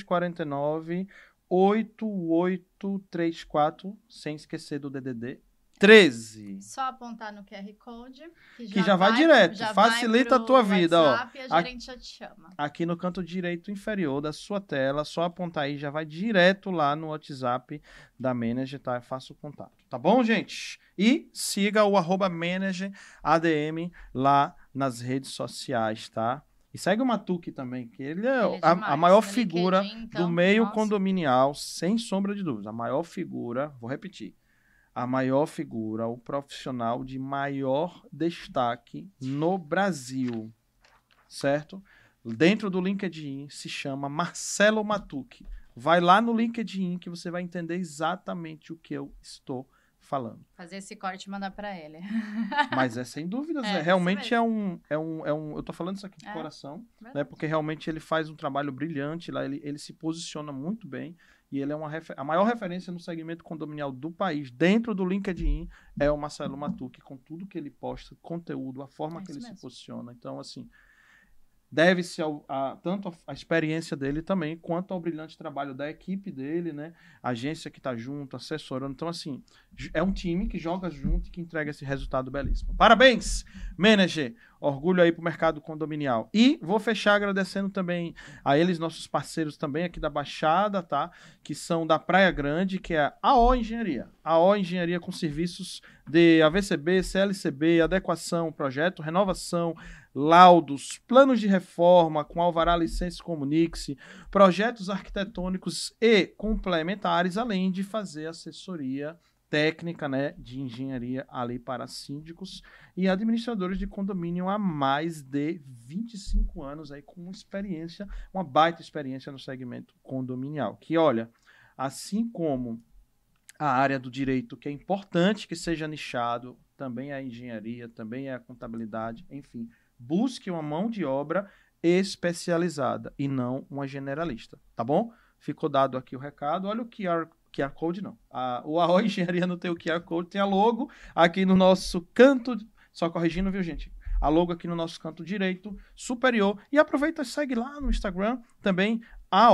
3349-8834, sem esquecer do DDD 13. Só apontar no QR Code, que já vai direto, já facilita a tua vida. WhatsApp, ó. E a gerente já te chama. Aqui no canto direito inferior da sua tela, só apontar aí, já vai direto lá no WhatsApp da Manage, tá? Faça o contato, tá bom, gente? E siga o @ManageADM lá nas redes sociais, tá? E segue o Matuque também, que ele é a maior figura então, do meio condominial, sem sombra de dúvida. A maior figura, vou repetir, a maior figura, o profissional de maior destaque no Brasil, certo? Dentro do LinkedIn se chama Marcelo Matuque. Vai lá no LinkedIn que você vai entender exatamente o que eu estou falando. Fazer esse corte e mandar para ele. Mas sem dúvidas, realmente eu tô falando isso aqui de coração, né? Porque realmente ele faz um trabalho brilhante lá, ele se posiciona muito bem. E ele é a maior referência no segmento condominial do país. Dentro do LinkedIn é o Marcelo Matuque, com tudo que ele posta, conteúdo, a forma que ele se posiciona. Então, assim, deve-se tanto a experiência dele também, quanto ao brilhante trabalho da equipe dele, né? A agência que está junto, assessorando. Então, assim, é um time que joga junto e que entrega esse resultado belíssimo. Parabéns, Manager! orgulho aí pro mercado condominial. E vou fechar agradecendo também a eles, nossos parceiros também aqui da Baixada, tá? Que são da Praia Grande, que é a AO Engenharia. A AO Engenharia com serviços de AVCB, CLCB, adequação, projeto, renovação, laudos, planos de reforma com alvará, licença, comunique-se, projetos arquitetônicos e complementares, além de fazer assessoria técnica, né, de engenharia ali para síndicos e administradores de condomínio há mais de 25 anos aí com experiência, uma baita experiência no segmento condominial. Que, olha, assim como a área do direito, que é importante que seja nichado, também é a engenharia, também é a contabilidade, enfim, busque uma mão de obra especializada e não uma generalista, tá bom? Ficou dado aqui o recado. Olha o QR Code, não. O AO Engenharia não tem o QR Code, tem a logo aqui no nosso canto, só corrigindo, viu, gente? A logo aqui no nosso canto direito superior. E aproveita e segue lá no Instagram também,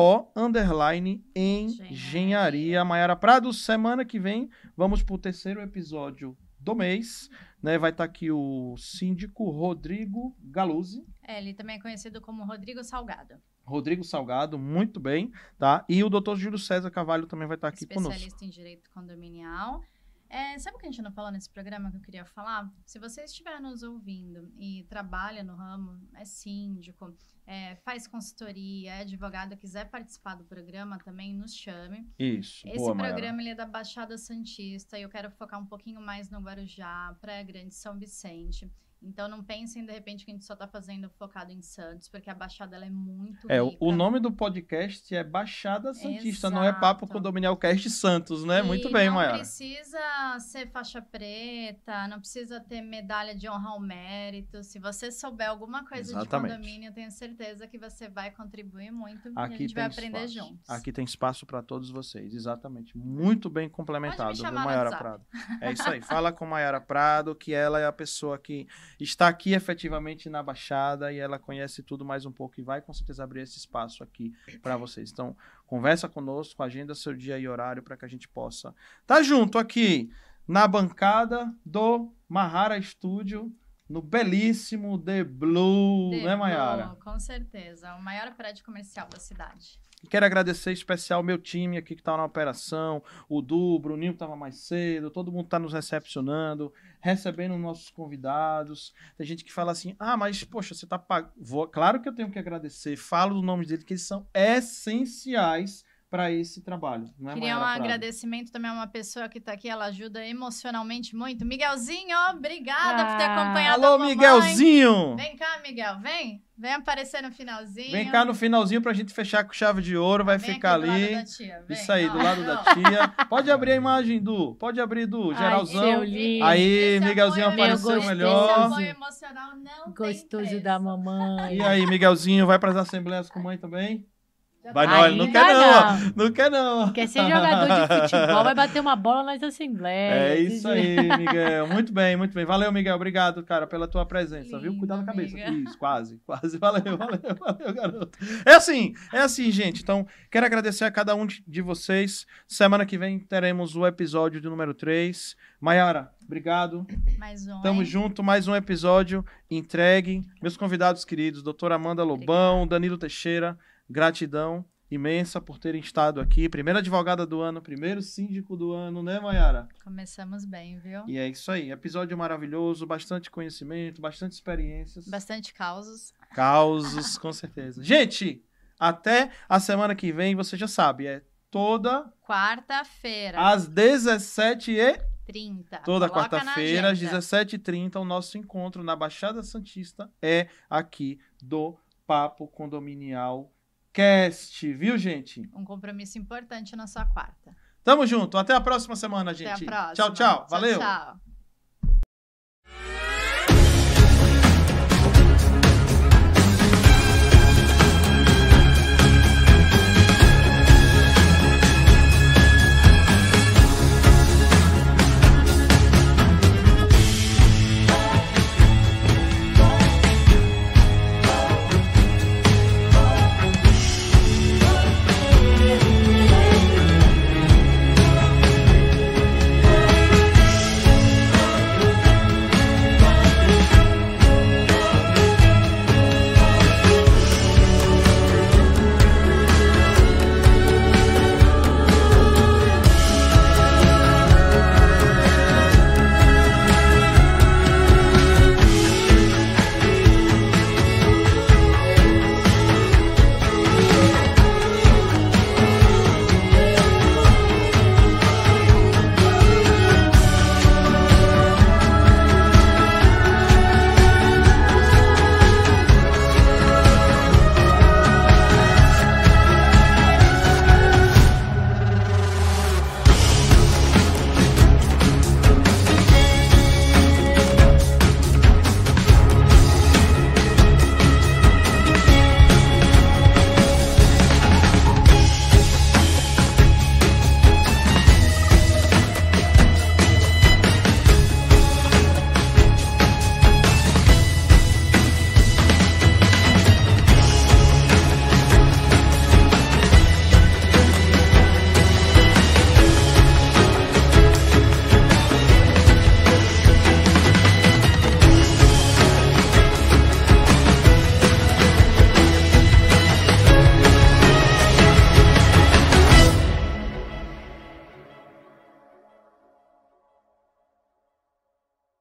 AO_Engenharia. Mayara Prado, semana que vem vamos pro 3º episódio do mês, né? Vai estar aqui o síndico Rodrigo Galuzzi. Ele também é conhecido como Rodrigo Salgado. Rodrigo Salgado, muito bem, tá? E o doutor Júlio César Carvalho também vai estar aqui conosco. Especialista em direito condominial. Sabe o que a gente não falou nesse programa que eu queria falar? Se você estiver nos ouvindo e trabalha no ramo, é síndico, faz consultoria, é advogado, quiser participar do programa, também nos chame. Isso, Esse boa, programa ele é da Baixada Santista e eu quero focar um pouquinho mais no Guarujá, Praia Grande, São Vicente. Então não pensem, de repente, que a gente só tá fazendo focado em Santos, porque a Baixada ela é muito rica. O nome do podcast é Baixada Santista, Exato. Não é Papo Condominial Cast Santos, né? Muito bem, Mayara. Não precisa ser faixa preta, não precisa ter medalha de honra ao mérito. Se você souber alguma coisa Exatamente. de condomínio, eu tenho certeza que você vai contribuir muito Aqui e a gente vai tem aprender espaço. juntos. Aqui tem espaço para todos vocês, exatamente. Muito bem complementado, Pode me viu, chamar no Mayara WhatsApp. Prado? É isso aí. Fala com Mayara Prado, que ela é a pessoa que está aqui efetivamente na Baixada e ela conhece tudo mais um pouco e vai com certeza abrir esse espaço aqui para vocês. Então, conversa conosco, agenda seu dia e horário para que a gente possa estar junto aqui na bancada do Mahara Studio, no belíssimo The Blue, né, Mayara? Com certeza. O maior prédio comercial da cidade. Quero agradecer em especial meu time aqui que está na operação, o Du, o Bruninho que estava mais cedo, todo mundo está nos recepcionando, recebendo nossos convidados. Tem gente que fala assim, mas poxa, você está pagando. Claro que eu tenho que agradecer, falo do nome deles, que eles são essenciais para esse trabalho. Não é, Queria Mayara Prado? agradecimento também a uma pessoa que está aqui, ela ajuda emocionalmente muito. Miguelzinho, obrigada por ter acompanhado a Alô, mamãe. Miguelzinho! Vem cá, Miguel, vem. Vem aparecer no finalzinho. Vem cá no finalzinho pra gente fechar com chave de ouro, vai Vem ficar aqui do ali. lado da tia, vem. Isso aí, do lado da Ó. tia. Pode abrir a imagem, Du. Pode abrir, Du. Geralzão. seu lindo. Aí, Esse Miguelzinho apoio apareceu gostoso. melhor. Esse apoio emocional não Gostoso tem preço. da mamãe. E aí, Miguelzinho, vai pras assembleias com mãe também? Já Vai tá não, aí. ele não Ainda quer não, ó. não. Não quer não. Quer ser jogador de futebol, vai bater uma bola nas assembleias. É isso aí, Miguel. Muito bem, muito bem. Valeu, Miguel. Obrigado, cara, pela tua presença, viu? Lindo, Cuidado com a cabeça. amiga. Isso, quase. Valeu, garoto. É assim, gente. Então, quero agradecer a cada um de vocês. Semana que vem teremos o episódio de número 3. Mayara, obrigado. Mais um, Tamo hein? junto, mais um episódio entregue. Meus convidados queridos, doutora Amanda Lobão, Danilo Teixeira, gratidão imensa por terem estado aqui. Primeira advogada do ano, primeiro síndico do ano, né, Mayara? Começamos bem, viu? E é isso aí. Episódio maravilhoso, bastante conhecimento, bastante experiências. Bastante causos. Causos, com certeza. Gente, até a semana que vem, você já sabe, é toda Quarta-feira. às 17h30. 30. Toda Coloca na quarta-feira, às agenda. 17h30, o nosso encontro na Baixada Santista é aqui do Papo Condominial Cast, viu, gente? Um compromisso importante na sua quarta. Tamo junto. Até a próxima semana, gente. Até a próxima. Tchau, tchau. Valeu. Tchau.